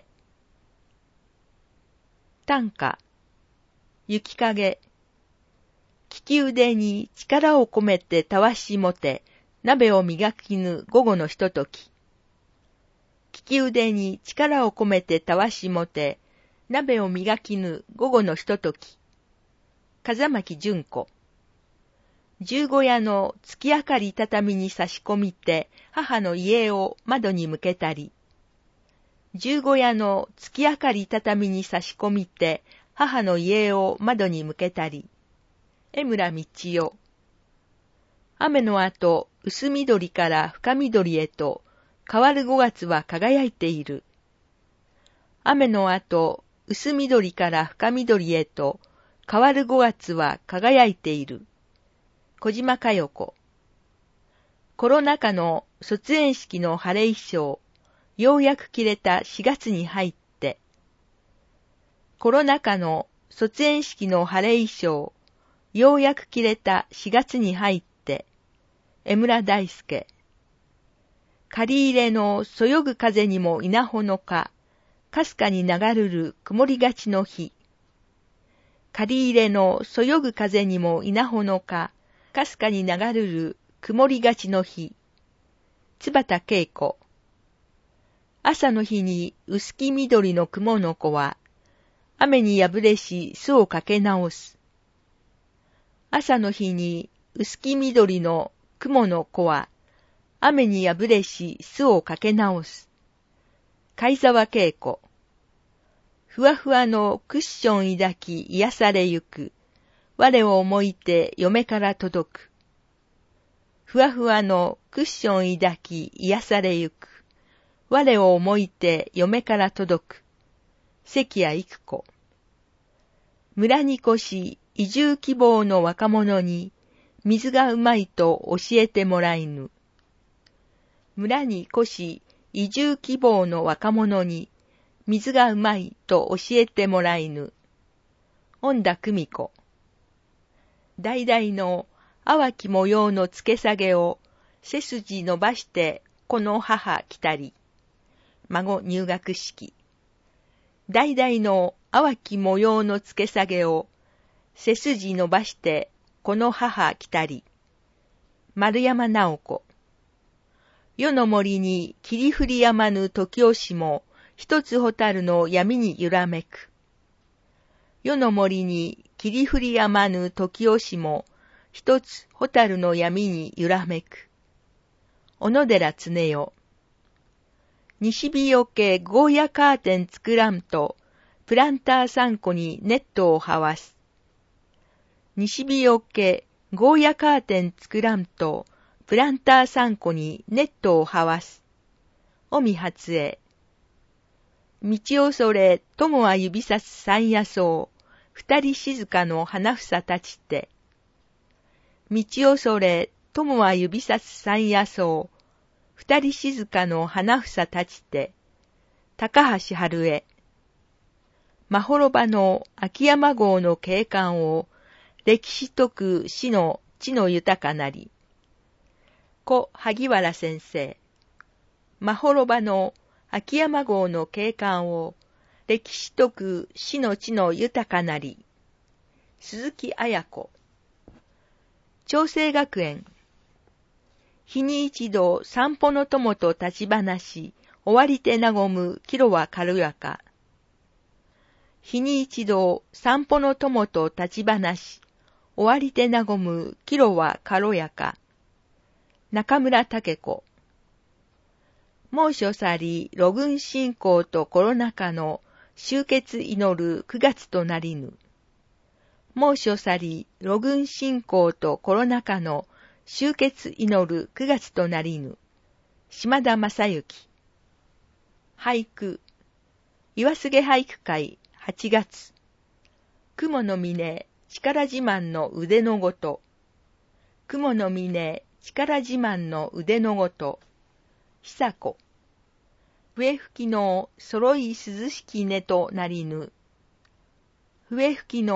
短歌、雪影。利き腕に力を込めてたわしもて、鍋を磨きぬ午後のひととき。利き腕に力を込めてたわしもて、鍋を磨きぬ午後のひととき。風巻純子。十五夜の月明かり畳に差し込みて、母の家を窓に向けたり。十五夜の月明かり畳に差し込みて、母の家を窓に向けたり。江村道代。雨の後、薄緑から深緑へと、変わる五月は輝いている。雨の後、薄緑から深緑へと、変わる五月は輝いている。小島佳代子。コロナ禍の卒園式の晴れ衣装、ようやく着れたしがつに入って。コロナ禍の卒園式の晴れ衣装、ようやく着れたしがつに入って。江村大輔。借り入れのそよぐ風にも稲穂のか、かすかに流るる曇りがちの日。借り入れのそよぐ風にも稲穂のか、かすかに流るる曇りがちの日。津畑恵子。朝の日に薄き緑の雲の子は、雨に破れし巣をかけ直す。朝の日に薄き緑の雲の子は、雨に破れし巣をかけ直す。貝沢恵子。ふわふわのクッション抱き癒されゆく。我を思いて嫁から届く。ふわふわのクッション抱き癒されゆく。我を思いて嫁から届く。関谷育子。村に越し移住希望の若者に水がうまいと教えてもらいぬ。村に越し移住希望の若者に水がうまいと教えてもらいぬ。恩田久美子。橙の淡き模様のつけ下げを背筋伸ばしてこの母来たり。孫入学式。橙の淡き模様のつけ下げを背筋伸ばしてこの母来たり。丸山直子。夜の森に霧降りやまぬ時押しも一つ蛍の闇に揺らめく。夜の森に霧降りやまぬ時押しも一つ蛍の闇に揺らめく。小野寺常代。西日よけゴーヤカーテン作らんと、プランター三個にネットをはわす。西日よけゴーヤカーテン作らんと、プランター三個にネットをはわす。尾身初江。道をそれ、友は指さす山野草、二人静かの花房たちて。道をそれ、友は指さす山野草、二人静かの花房たちて。高橋春江。まほろばの秋山郷の景観を、歴史解く詩の地の豊かなり。故萩原先生。まほろばの秋山郷の景観を、歴史解く詩の地の豊かなり。鈴木綾子。長生学園。日に一度散歩の友と立ち話、終わりて和む帰路は軽やか。日に一度散歩の友と立ち話、終わりて和む帰路は軽やか。中村武子。猛暑去り、路軍侵攻とコロナ禍の終結祈るくがつとなりぬ。猛暑去り、路軍侵攻とコロナ禍の終結祈るくがつとなりぬ。島田正幸。俳句。岩菅俳句会はちがつ。雲の峰、力自慢の腕のごと。雲の峰、力自慢の腕のごと。久子。笛吹きの揃い涼しきねとなりぬ。笛吹きの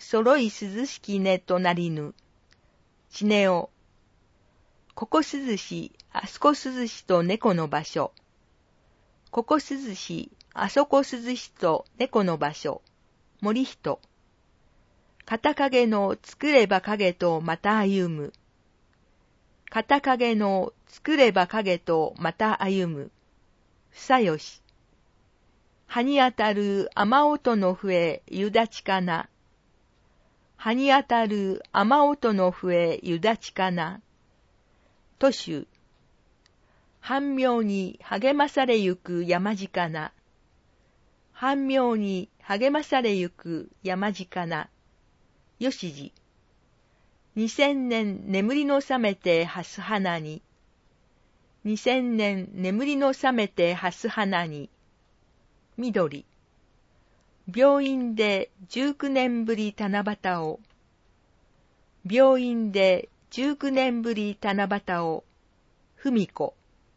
揃い涼しきねとなりぬ。ちねお。ここ涼し、あそこ涼しと猫の場所。ここ涼し、あそこ涼しと猫の場所。森人。片影の作れば影とまた歩む。片影の作れば影とまた歩む。房吉。葉に当たる雨音の笛夕立かな。葉に当たる雨音の笛夕立かな。都州。半妙に励まされゆく山鹿な。半妙に励まされゆく山鹿な。吉次。二千年眠りの覚めてはす花に。二千年眠りの覚めてはす花に。緑。病院で十九年ぶり七夕を。病院で十九年ぶり七夕を。文子。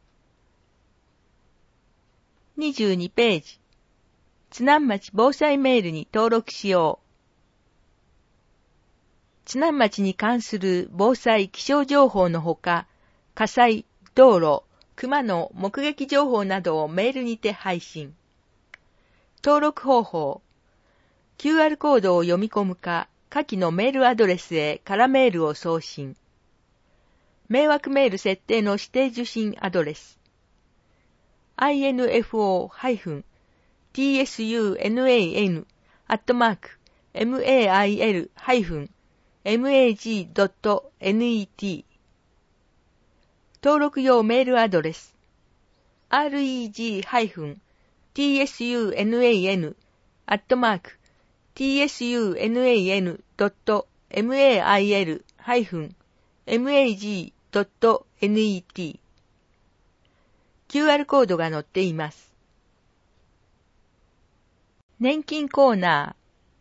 にじゅうにページ。津南町防災メールに登録しよう。津南町に関する防災気象情報のほか、火災、道路、熊の目撃情報などをメールにて配信。登録方法。キューアール コードを読み込むか、下記のメールアドレスへ空メールを送信。迷惑メール設定の指定受信アドレス。アイエヌエフオー ティーエスユーエヌエーエヌ アットマーク メール マジ ドット ネット 登録用メールアドレス アールイージー ティーエスユーエヌエーエヌ アットマーク ティーエスユーエヌエーエヌ ドット メール マジ ドット ネット キューアール コードが載っています。年金コーナー。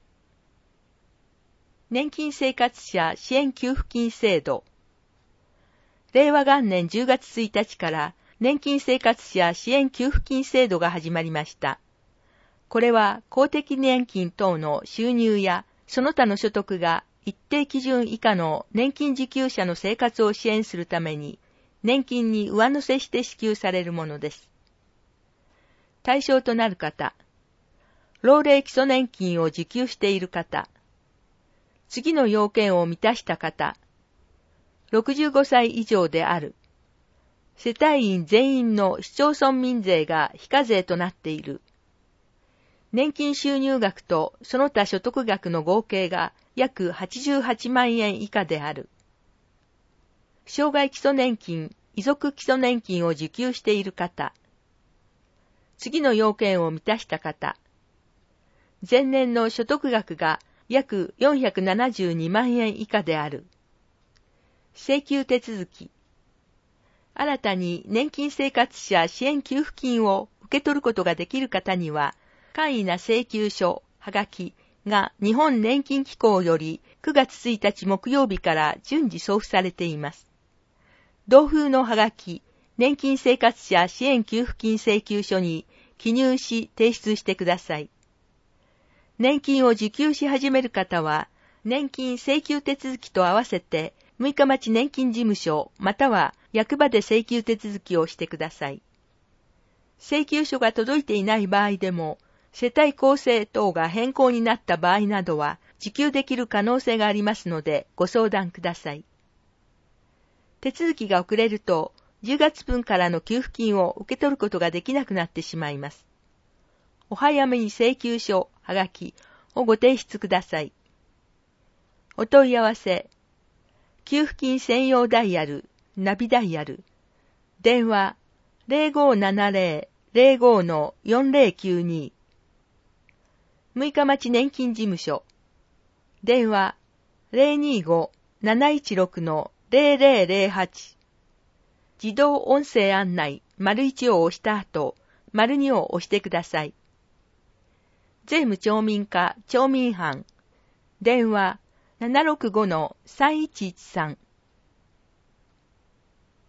年金生活者支援給付金制度。れいわ元年じゅうがつついたちから年金生活者支援給付金制度が始まりました。これは公的年金等の収入やその他の所得が一定基準以下の年金受給者の生活を支援するために年金に上乗せして支給されるものです。対象となる方。老齢基礎年金を受給している方。次の要件を満たした方。ろくじゅうごさい以上である。世帯員全員の市町村民税が非課税となっている。年金収入額とその他所得額の合計が約はちじゅうはちまんえん以下である。障害基礎年金、遺族基礎年金を受給している方。次の要件を満たした方。前年の所得額が約よんひゃくななじゅうにまんえん以下である。請求手続き。新たに年金生活者支援給付金を受け取ることができる方には、簡易な請求書、はがきが日本年金機構よりくがつついたち木曜日から順次送付されています。同封のはがき、年金生活者支援給付金請求書に記入し提出してください。年金を受給し始める方は、年金請求手続きと合わせて、六日町年金事務所または役場で請求手続きをしてください。請求書が届いていない場合でも、世帯構成等が変更になった場合などは、受給できる可能性がありますので、ご相談ください。手続きが遅れると、じゅうがつ分からの給付金を受け取ることができなくなってしまいます。お早めに請求書、はがきをご提出ください。お問い合わせ。給付金専用ダイヤル、ナビダイヤル。電話 ゼロごななゼロ ゼロご のよんゼロきゅうに。六日町年金事務所。電話 ゼロにご なないちろく のゼロゼロゼロはち。自動音声案内丸いちを押した後、丸にを押してください。税務町民課町民班。電話 ななろくご のさんいちいちさん。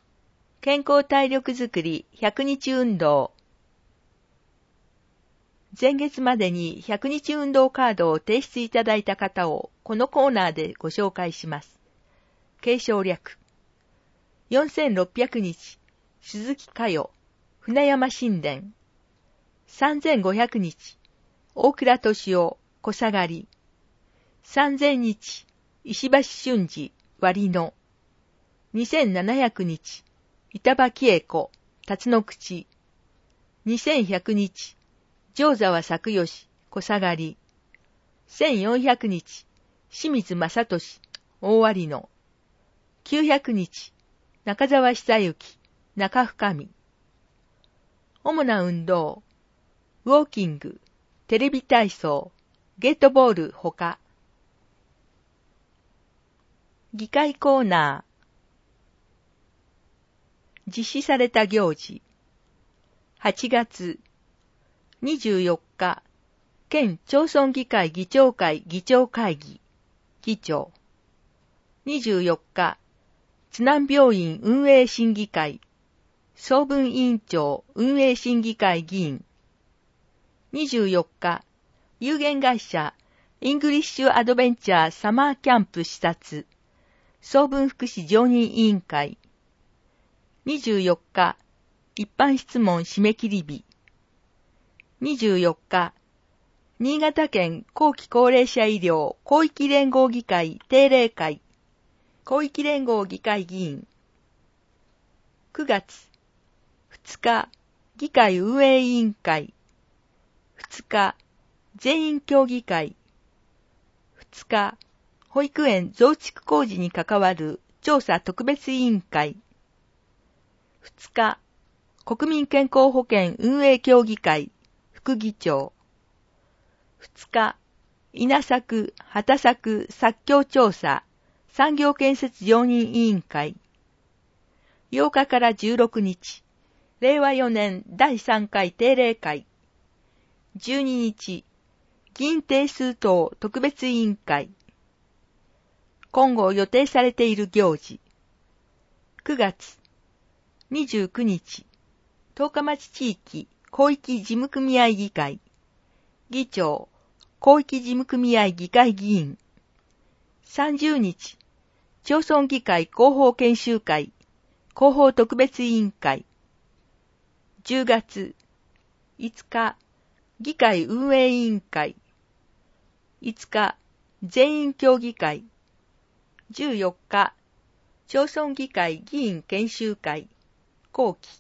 健康体力づくりひゃくにち運動。 前月までにひゃくにち運動カードを提出いただいた方をこのコーナーでご紹介します。継承略。よんせんろっぴゃくにち、鈴木佳代、船山神殿。さんぜんごひゃくにち、大倉敏夫、小下がり。さんぜんにち、石橋俊二、割野。にせんななひゃくにち、板場喜恵子、辰野口。にせんひゃくにち、上沢作義、小下がり。せんよんひゃくにち、清水正俊、大割野。きゅうひゃくにち、中澤久之、中深見。主な運動、ウォーキング、テレビ体操、ゲートボールほか。議会コーナー。実施された行事。はちがつにじゅうよっか、県町村議会議長会議長会議、議長。にじゅうよっか、津南病院運営審議会、総分委員長運営審議会議員。にじゅうよっか、有限会社イングリッシュアドベンチャーサマーキャンプ視察、総分福祉常任委員会。にじゅうよっか、一般質問締め切り日。にじゅうよっか、新潟県後期高齢者医療広域連合議会定例会、広域連合議会議員。くがつふつか、議会運営委員会。ふつか、全員協議会。ふつか、保育園増築工事に関わる調査特別委員会。ふつか、国民健康保険運営協議会、副議長。ふつか、稲作、畑作、作況調査、産業建設常任委員会。ようかからじゅうろくにち、れいわよねんだいさんかい定例会。じゅうににち、議員定数等特別委員会。今後予定されている行事。くがつにじゅうくにち、十日町地域広域事務組合議会。議長、広域事務組合議会議員。さんじゅうにち、町村議会広報研修会、広報特別委員会。じゅうがついつか、議会運営委員会。いつか、全員協議会。じゅうよっか、町村議会議員研修会、後期。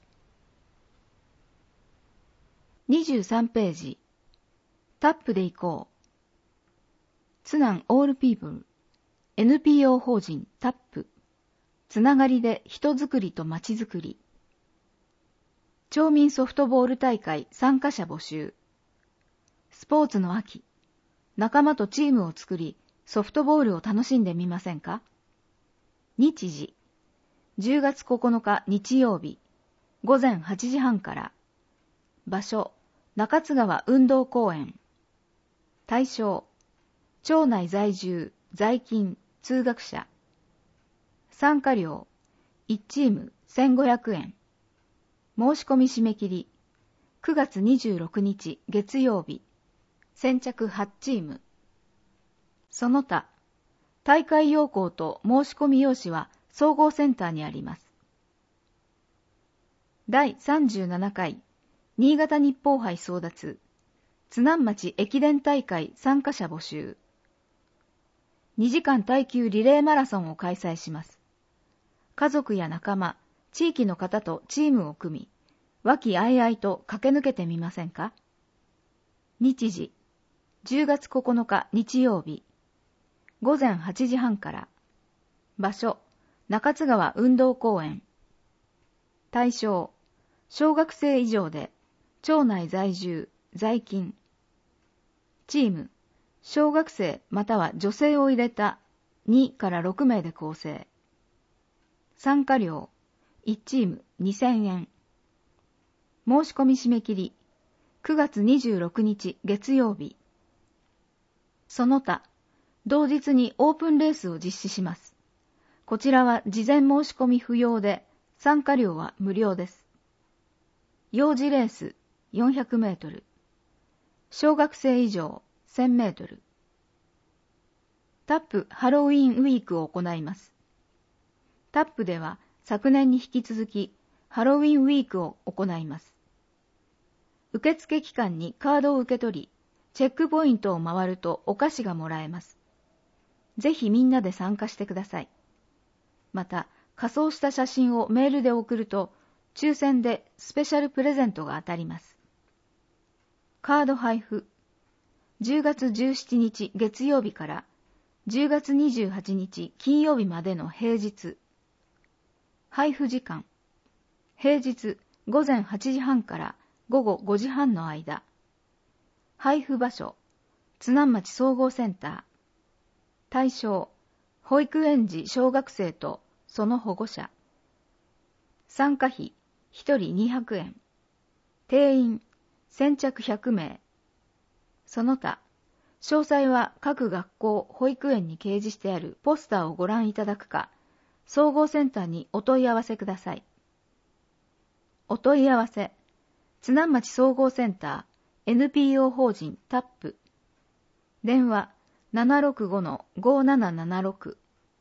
にじゅうさんページ。タップで行こう。津南オールピープル エヌピーオー 法人タップ。つながりで人づくりとまちづくり。町民ソフトボール大会参加者募集。スポーツの秋。仲間とチームを作り、ソフトボールを楽しんでみませんか？日時。じゅうがつここのか日曜日。ごぜんはちじはんから。場所。中津川運動公園。対象。町内在住、在勤、通学者。参加料。いちチームせんごひゃくえん。申し込み締め切り。くがつにじゅうろくにち月曜日。先着はちチーム。その他、大会要項と申し込み用紙は総合センターにあります。だいさんじゅうななかい新潟日報杯争奪津南町駅伝大会参加者募集。にじかん耐久リレーマラソンを開催します。家族や仲間、地域の方とチームを組み、和気あいあいと駆け抜けてみませんか？日時、じゅうがつここのか日曜日。ごぜんはちじはんから。場所、中津川運動公園。対象、小学生以上で、町内在住、在勤。チーム、小学生または女性を入れたにからろくめいで構成。参加料、いちチームにせんえん。申し込み締め切り、くがつにじゅうろくにち月曜日。その他、同日にオープンレースを実施します。こちらは事前申し込み不要で、参加料は無料です。幼児レースよんひゃくメートル。 小学生以上せんメートル。タップハロウィンウィークを行います。タップでは昨年に引き続きハロウィンウィークを行います。受付期間にカードを受け取り、チェックポイントを回るとお菓子がもらえます。ぜひみんなで参加してください。また、仮装した写真をメールで送ると、抽選でスペシャルプレゼントが当たります。カード配布。じゅうがつじゅうしちにち月曜日からじゅうがつにじゅうはちにち金曜日までの平日。配布時間。平日ごぜんはちじはんからごごごじはんの間。配布場所。津南町総合センター。対象。保育園児小学生とその保護者。参加費ひとりにひゃくえん。定員先着ひゃくめい。その他、詳細は各学校、保育園に掲示してあるポスターをご覧いただくか、総合センターにお問い合わせください。お問い合わせ。津南町総合センター エヌピーオー 法人タップ。電話 ななろくごのごななななろく。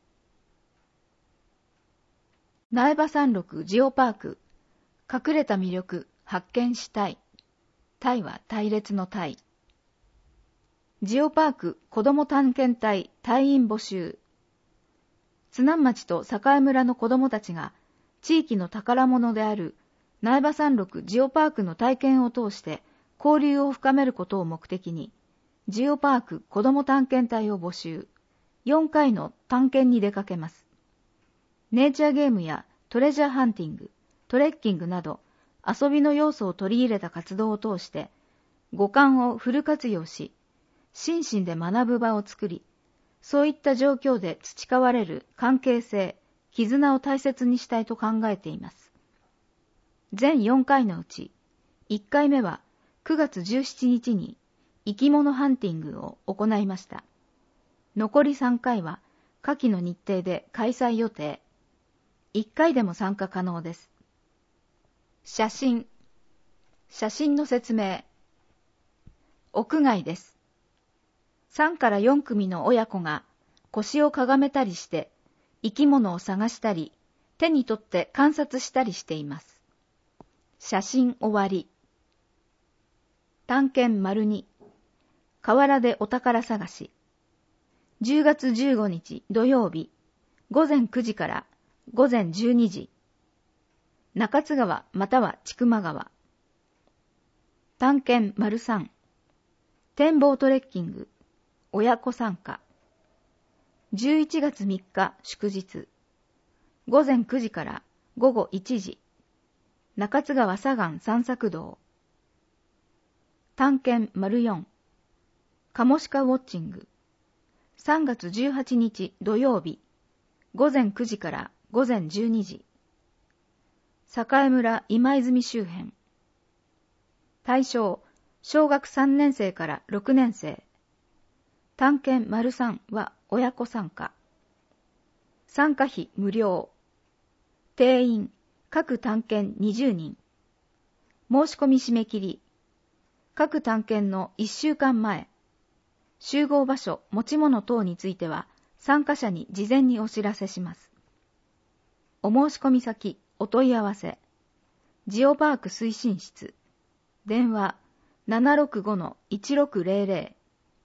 苗場山麓ジオパーク。隠れた魅力発見したい。タイは隊列のタイ。ジオパーク子ども探検隊隊員募集。津南町と栄村の子どもたちが地域の宝物である苗場山麓ジオパークの体験を通して交流を深めることを目的に、ジオパーク子ども探検隊を募集。よんかいの探検に出かけます。ネイチャーゲームやトレジャーハンティング、トレッキングなど遊びの要素を取り入れた活動を通して五感をフル活用し、心身で学ぶ場を作り、そういった状況で培われる関係性、絆を大切にしたいと考えています。全よんかいのうち、いっかいめはくがつじゅうしちにちに生き物ハンティングを行いました。残りさんかいは下記の日程で開催予定。いっかいでも参加可能です。写真。写真の説明。屋外です。さんからよんくみの親子が腰をかがめたりして生き物を探したり手に取って観察したりしています。写真終わり。探検丸に。河原でお宝探し。じゅうがつじゅうごにち土曜日ごぜんくじからごぜんじゅうにじ。中津川または千曲川。探検丸さん。展望トレッキング。親子参加。じゅういちがつみっか祝日。ごぜんくじからごごいちじ。中津川左岸散策道。探検丸よん。カモシカウォッチング。さんがつじゅうはちにち土曜日。ごぜんくじからごぜんじゅうにじ。栄村今泉周辺。対象、小学さんねんせいからろくねんせい。探検丸さんは親子参加。参加費無料。定員、各探検にじゅうにん。申し込み締め切り。各探検のいっしゅうかんまえ。集合場所、持ち物等については、参加者に事前にお知らせします。お申し込み先、お問い合わせ。ジオパーク推進室。電話 ななろくごのいちろくぜろぜろ。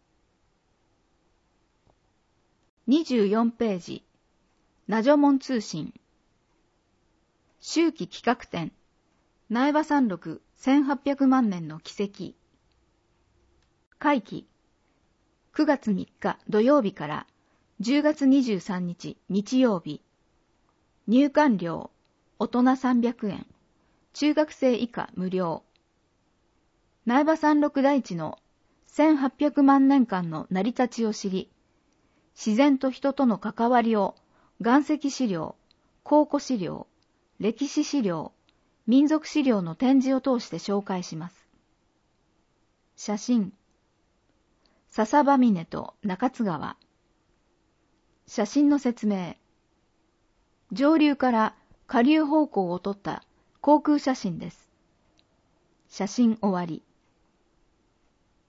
にじゅうよんページ。ナジョモン通信。秋季企画展。苗場山麓せんはっぴゃくまんねんの奇跡。会期。くがつみっか土曜日からじゅうがつにじゅうさんにち日曜日。入館料、大人さんびゃくえん。中学生以下無料。苗場山麓大地のせんはっぴゃくまんねんかんの成り立ちを知り、自然と人との関わりを岩石資料、考古資料、歴史資料、民族資料の展示を通して紹介します。写真。笹場峰と中津川。写真の説明。上流から下流方向を撮った航空写真です。写真終わり。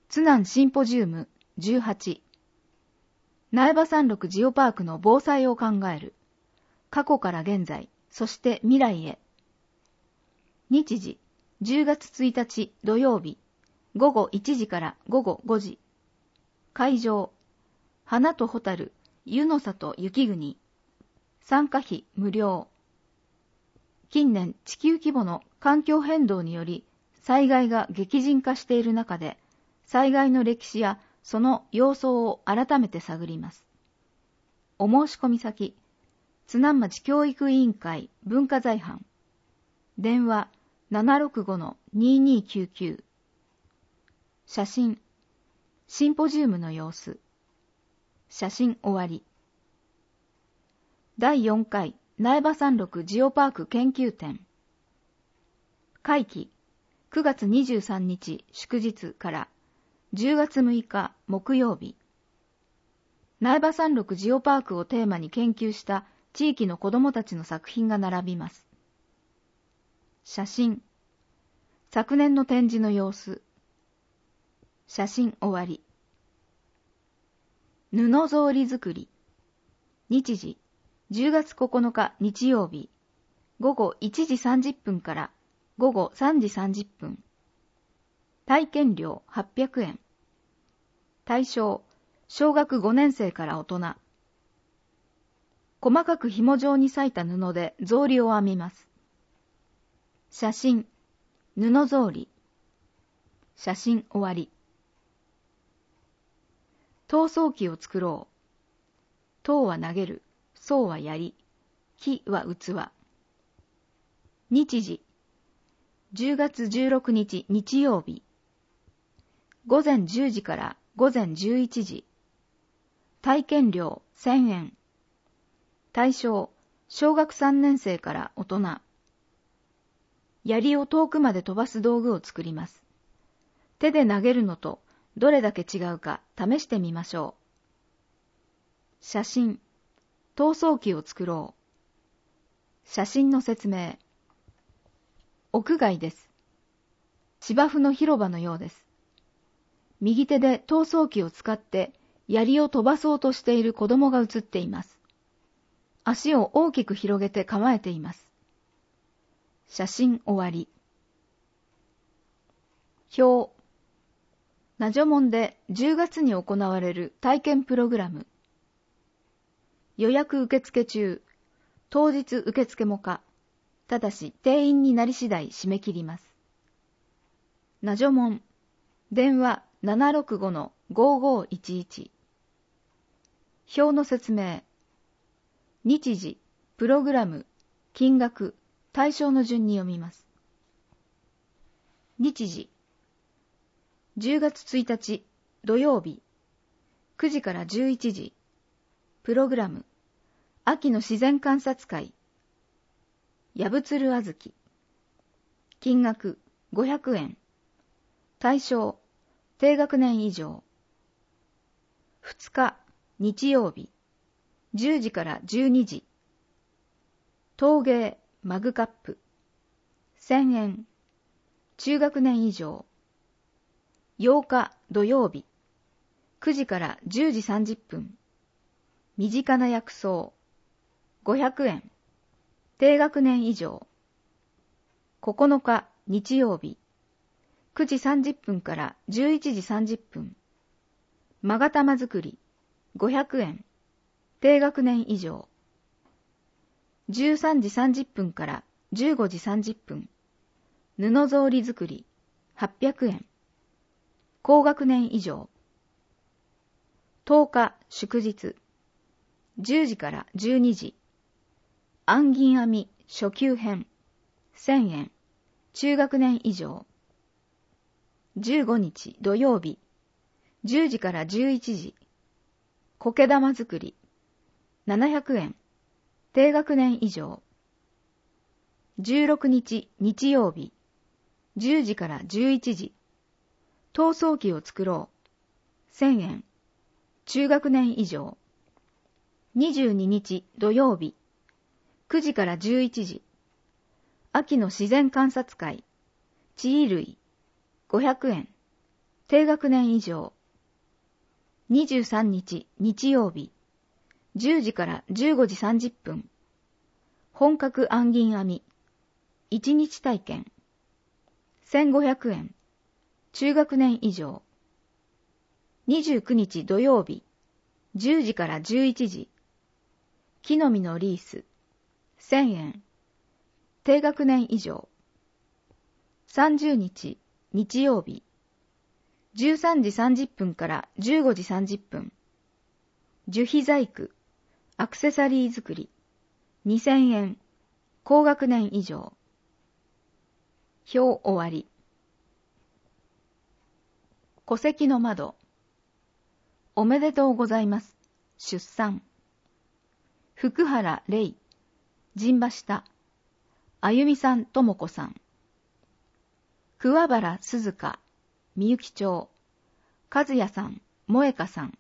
津南シンポジウムじゅうはち。苗場山麓ジオパークの防災を考える。過去から現在、そして未来へ。日時、じゅうがつついたち土曜日、ごごいちじからごごごじ。会場、花とホタル、湯の里雪国。参加費無料。近年地球規模の環境変動により災害が激甚化している中で、災害の歴史やその様相を改めて探ります。お申し込み先、津南町教育委員会文化財班。電話 ななろくごのににきゅうきゅう。写真、シンポジウムの様子。写真終わり。だいよんかい苗場山麓ジオパーク研究展。会期、くがつにじゅうさんにち祝日からじゅうがつむいか木曜日。苗場山麓ジオパークをテーマに研究した地域の子どもたちの作品が並びます。写真、昨年の展示の様子。写真終わり。布草履作り。日時、じゅうがつここのか日曜日、ごごいちじさんじゅっぷんからごごさんじさんじゅっぷん。体験料はっぴゃくえん。対象、小学ごねんせいから大人。細かく紐状に裂いた布で草履を編みます。写真、布草履。写真終わり。陶装機を作ろう。陶は投げる、装は槍、木は器。日時、じゅうがつじゅうろくにち日曜日。ごぜんじゅうじからごぜんじゅういちじ。体験料せんえん。対象、小学さんねんせいから大人。槍を遠くまで飛ばす道具を作ります。手で投げるのとどれだけ違うか試してみましょう。写真、陶装機を作ろう。写真の説明。屋外です。芝生の広場のようです。右手で陶装機を使って槍を飛ばそうとしている子供が写っています。足を大きく広げて構えています。写真終わり。表。ナジョモンでじゅうがつに行われる体験プログラム。予約受付中。当日受付も可。ただし定員になり次第締め切ります。ナジョモン。電話 ななろくごのごごいちいち。表の説明。日時、プログラム、金額、対象の順に読みます。日時。じゅうがつついたち土曜日。くじからじゅういちじ。プログラム。秋の自然観察会。やぶつるあずき。金額ごひゃくえん。対象、低学年以上。ふつか、日曜日。じゅうじからじゅうにじ。陶芸、マグカップ。せんえん。中学年以上。ようか、土曜日。くじからじゅうじさんじゅっぷん。身近な薬草。ごひゃくえん。低学年以上。ここのか、日曜日。くじさんじゅっぷんからじゅういちじさんじゅっぷん。勾玉作り。ごひゃくえん。低学年以上。じゅうさんじさんじゅっぷんからじゅうごじさんじゅっぷん。布草履作り。はっぴゃくえん。高学年以上。とおか、祝日。じゅうじからじゅうにじ。暗銀編み初級編。せんえん。中学年以上。じゅうごにち土曜日。じゅうじからじゅういちじ。苔玉作り。ななひゃくえん。低学年以上。じゅうろくにち日曜日。じゅうじからじゅういちじ。陶装機を作ろう。せんえん。中学年以上。にじゅうににち土曜日。くじからじゅういちじ。秋の自然観察会。地衣類。ごひゃくえん。 低学年以上。にじゅうさんにち日曜日、じゅうじからじゅうごじさんじゅっぷん。本格暗銀編み、いちにち体験。せんごひゃくえん。中学年以上。にじゅうくにち土曜日、じゅうじからじゅういちじ。木の実のリース、せんえん。低学年以上。さんじゅうにち日曜日、じゅうさんじさんじゅっぷんからじゅうごじさんじゅっぷん。樹皮細工、アクセサリー作り、にせんえん。高学年以上。表終わり。戸籍の窓。おめでとうございます。出産。福原玲、陣馬下、あゆみさんともこさん。桑原鈴香、みゆき町、和也さん、萌香さん。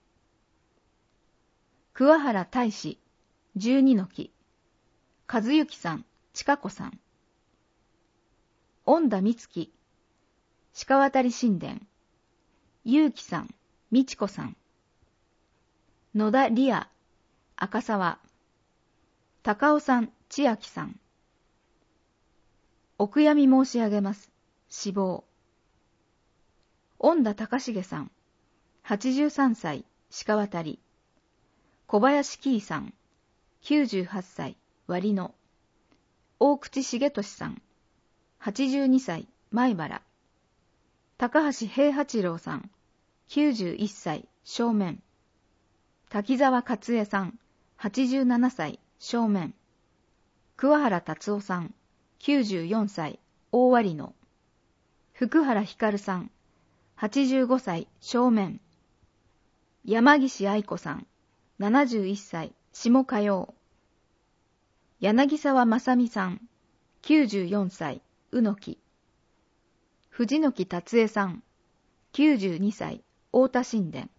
桑原大志、十二の木、和幸さん、ちかこさん。恩田美月、鹿渡神殿、ゆうきさん、みちこさん。野田理也、赤沢、高尾さん、千秋さん。お悔やみ申し上げます。死亡。恩田隆重さん、はちじゅうさんさい、鹿渡り。小林喜さん、きゅうじゅうはっさい、割野。大口重俊さん、はちじゅうにさい、米原。高橋平八郎さん、きゅうじゅういっさい、正面。滝沢勝恵さん、はちじゅうななさい、正面。桑原達夫さん、きゅうじゅうよんさい、大割野。福原光さん、はちじゅうごさい、正面。山岸愛子さん、ななじゅういっさい、下火曜。柳沢正美さん、きゅうじゅうよんさい、宇野木。藤木達恵さん、きゅうじゅうにさい、太田神殿。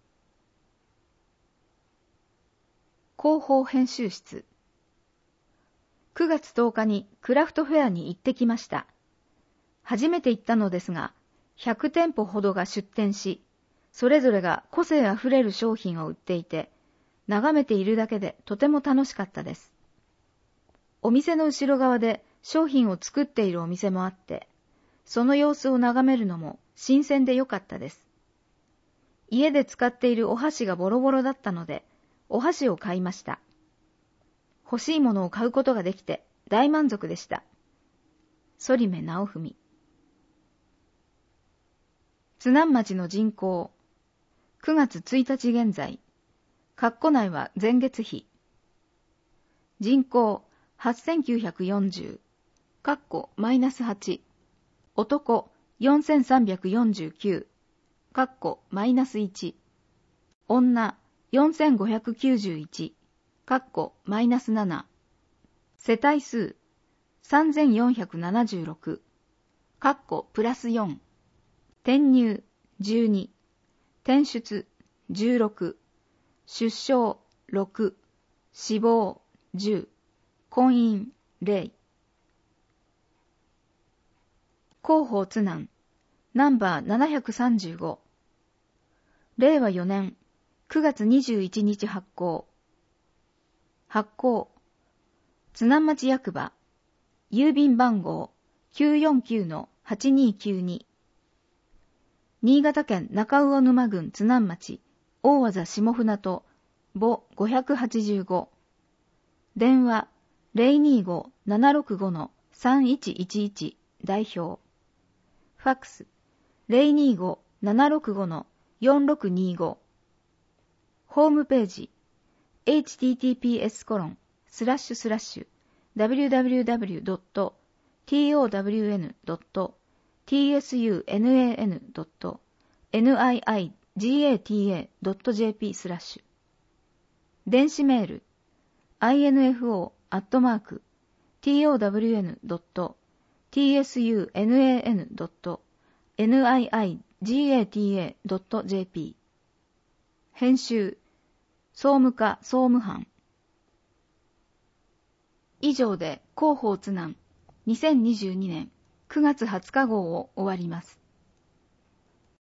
広報編集室。くがつとおかにクラフトフェアに行ってきました。初めて行ったのですが、ひゃくてんぽほどが出店し、それぞれが個性あふれる商品を売っていて、眺めているだけでとても楽しかったです。お店の後ろ側で商品を作っているお店もあって、その様子を眺めるのも新鮮でよかったです。家で使っているお箸がボロボロだったので、お箸を買いました。欲しいものを買うことができて大満足でした。反目直文。津南町の人口。くがつついたち現在。括弧内は前月比。人口はっせんきゅうひゃくよんじゅう。括弧マイナスはち。男よんせんさんびゃくよんじゅうきゅう。括弧マイナスいち。女よんせんごひゃくきゅうじゅういち。括弧マイナスなな。世帯数さんぜんよんひゃくななじゅうろく。括弧プラスよん。転入じゅうに。転出じゅうろく。出生ろく。死亡じゅう。婚姻ゼロ。広報津南ナンバーななひゃくさんじゅうご。れいわよねんくがつにじゅういちにち発行。発行津南町役場郵便番号 きゅうよんきゅうのはちにーきゅうに。新潟県中魚沼郡津南町大和下船渡母ごひゃくはちじゅうご。電話 ゼロにーご ななろくご さんいちいちいち 代表。ファックス ゼロにーご ななろくご よんろくにーご。ホームページ エイチティーティーピーエスコロンスラッシュスラッシュダブリューダブリューダブリュードットトワンドットツナンドットニーガタドットジェーピー スラッシュ電子メール アイエヌエフオー アットマーク トワンドットツナンドットニーガタドットジェーピー。編集総務課総務班。以上で広報津南にせんにじゅうにねんくがつはつか号を終わります。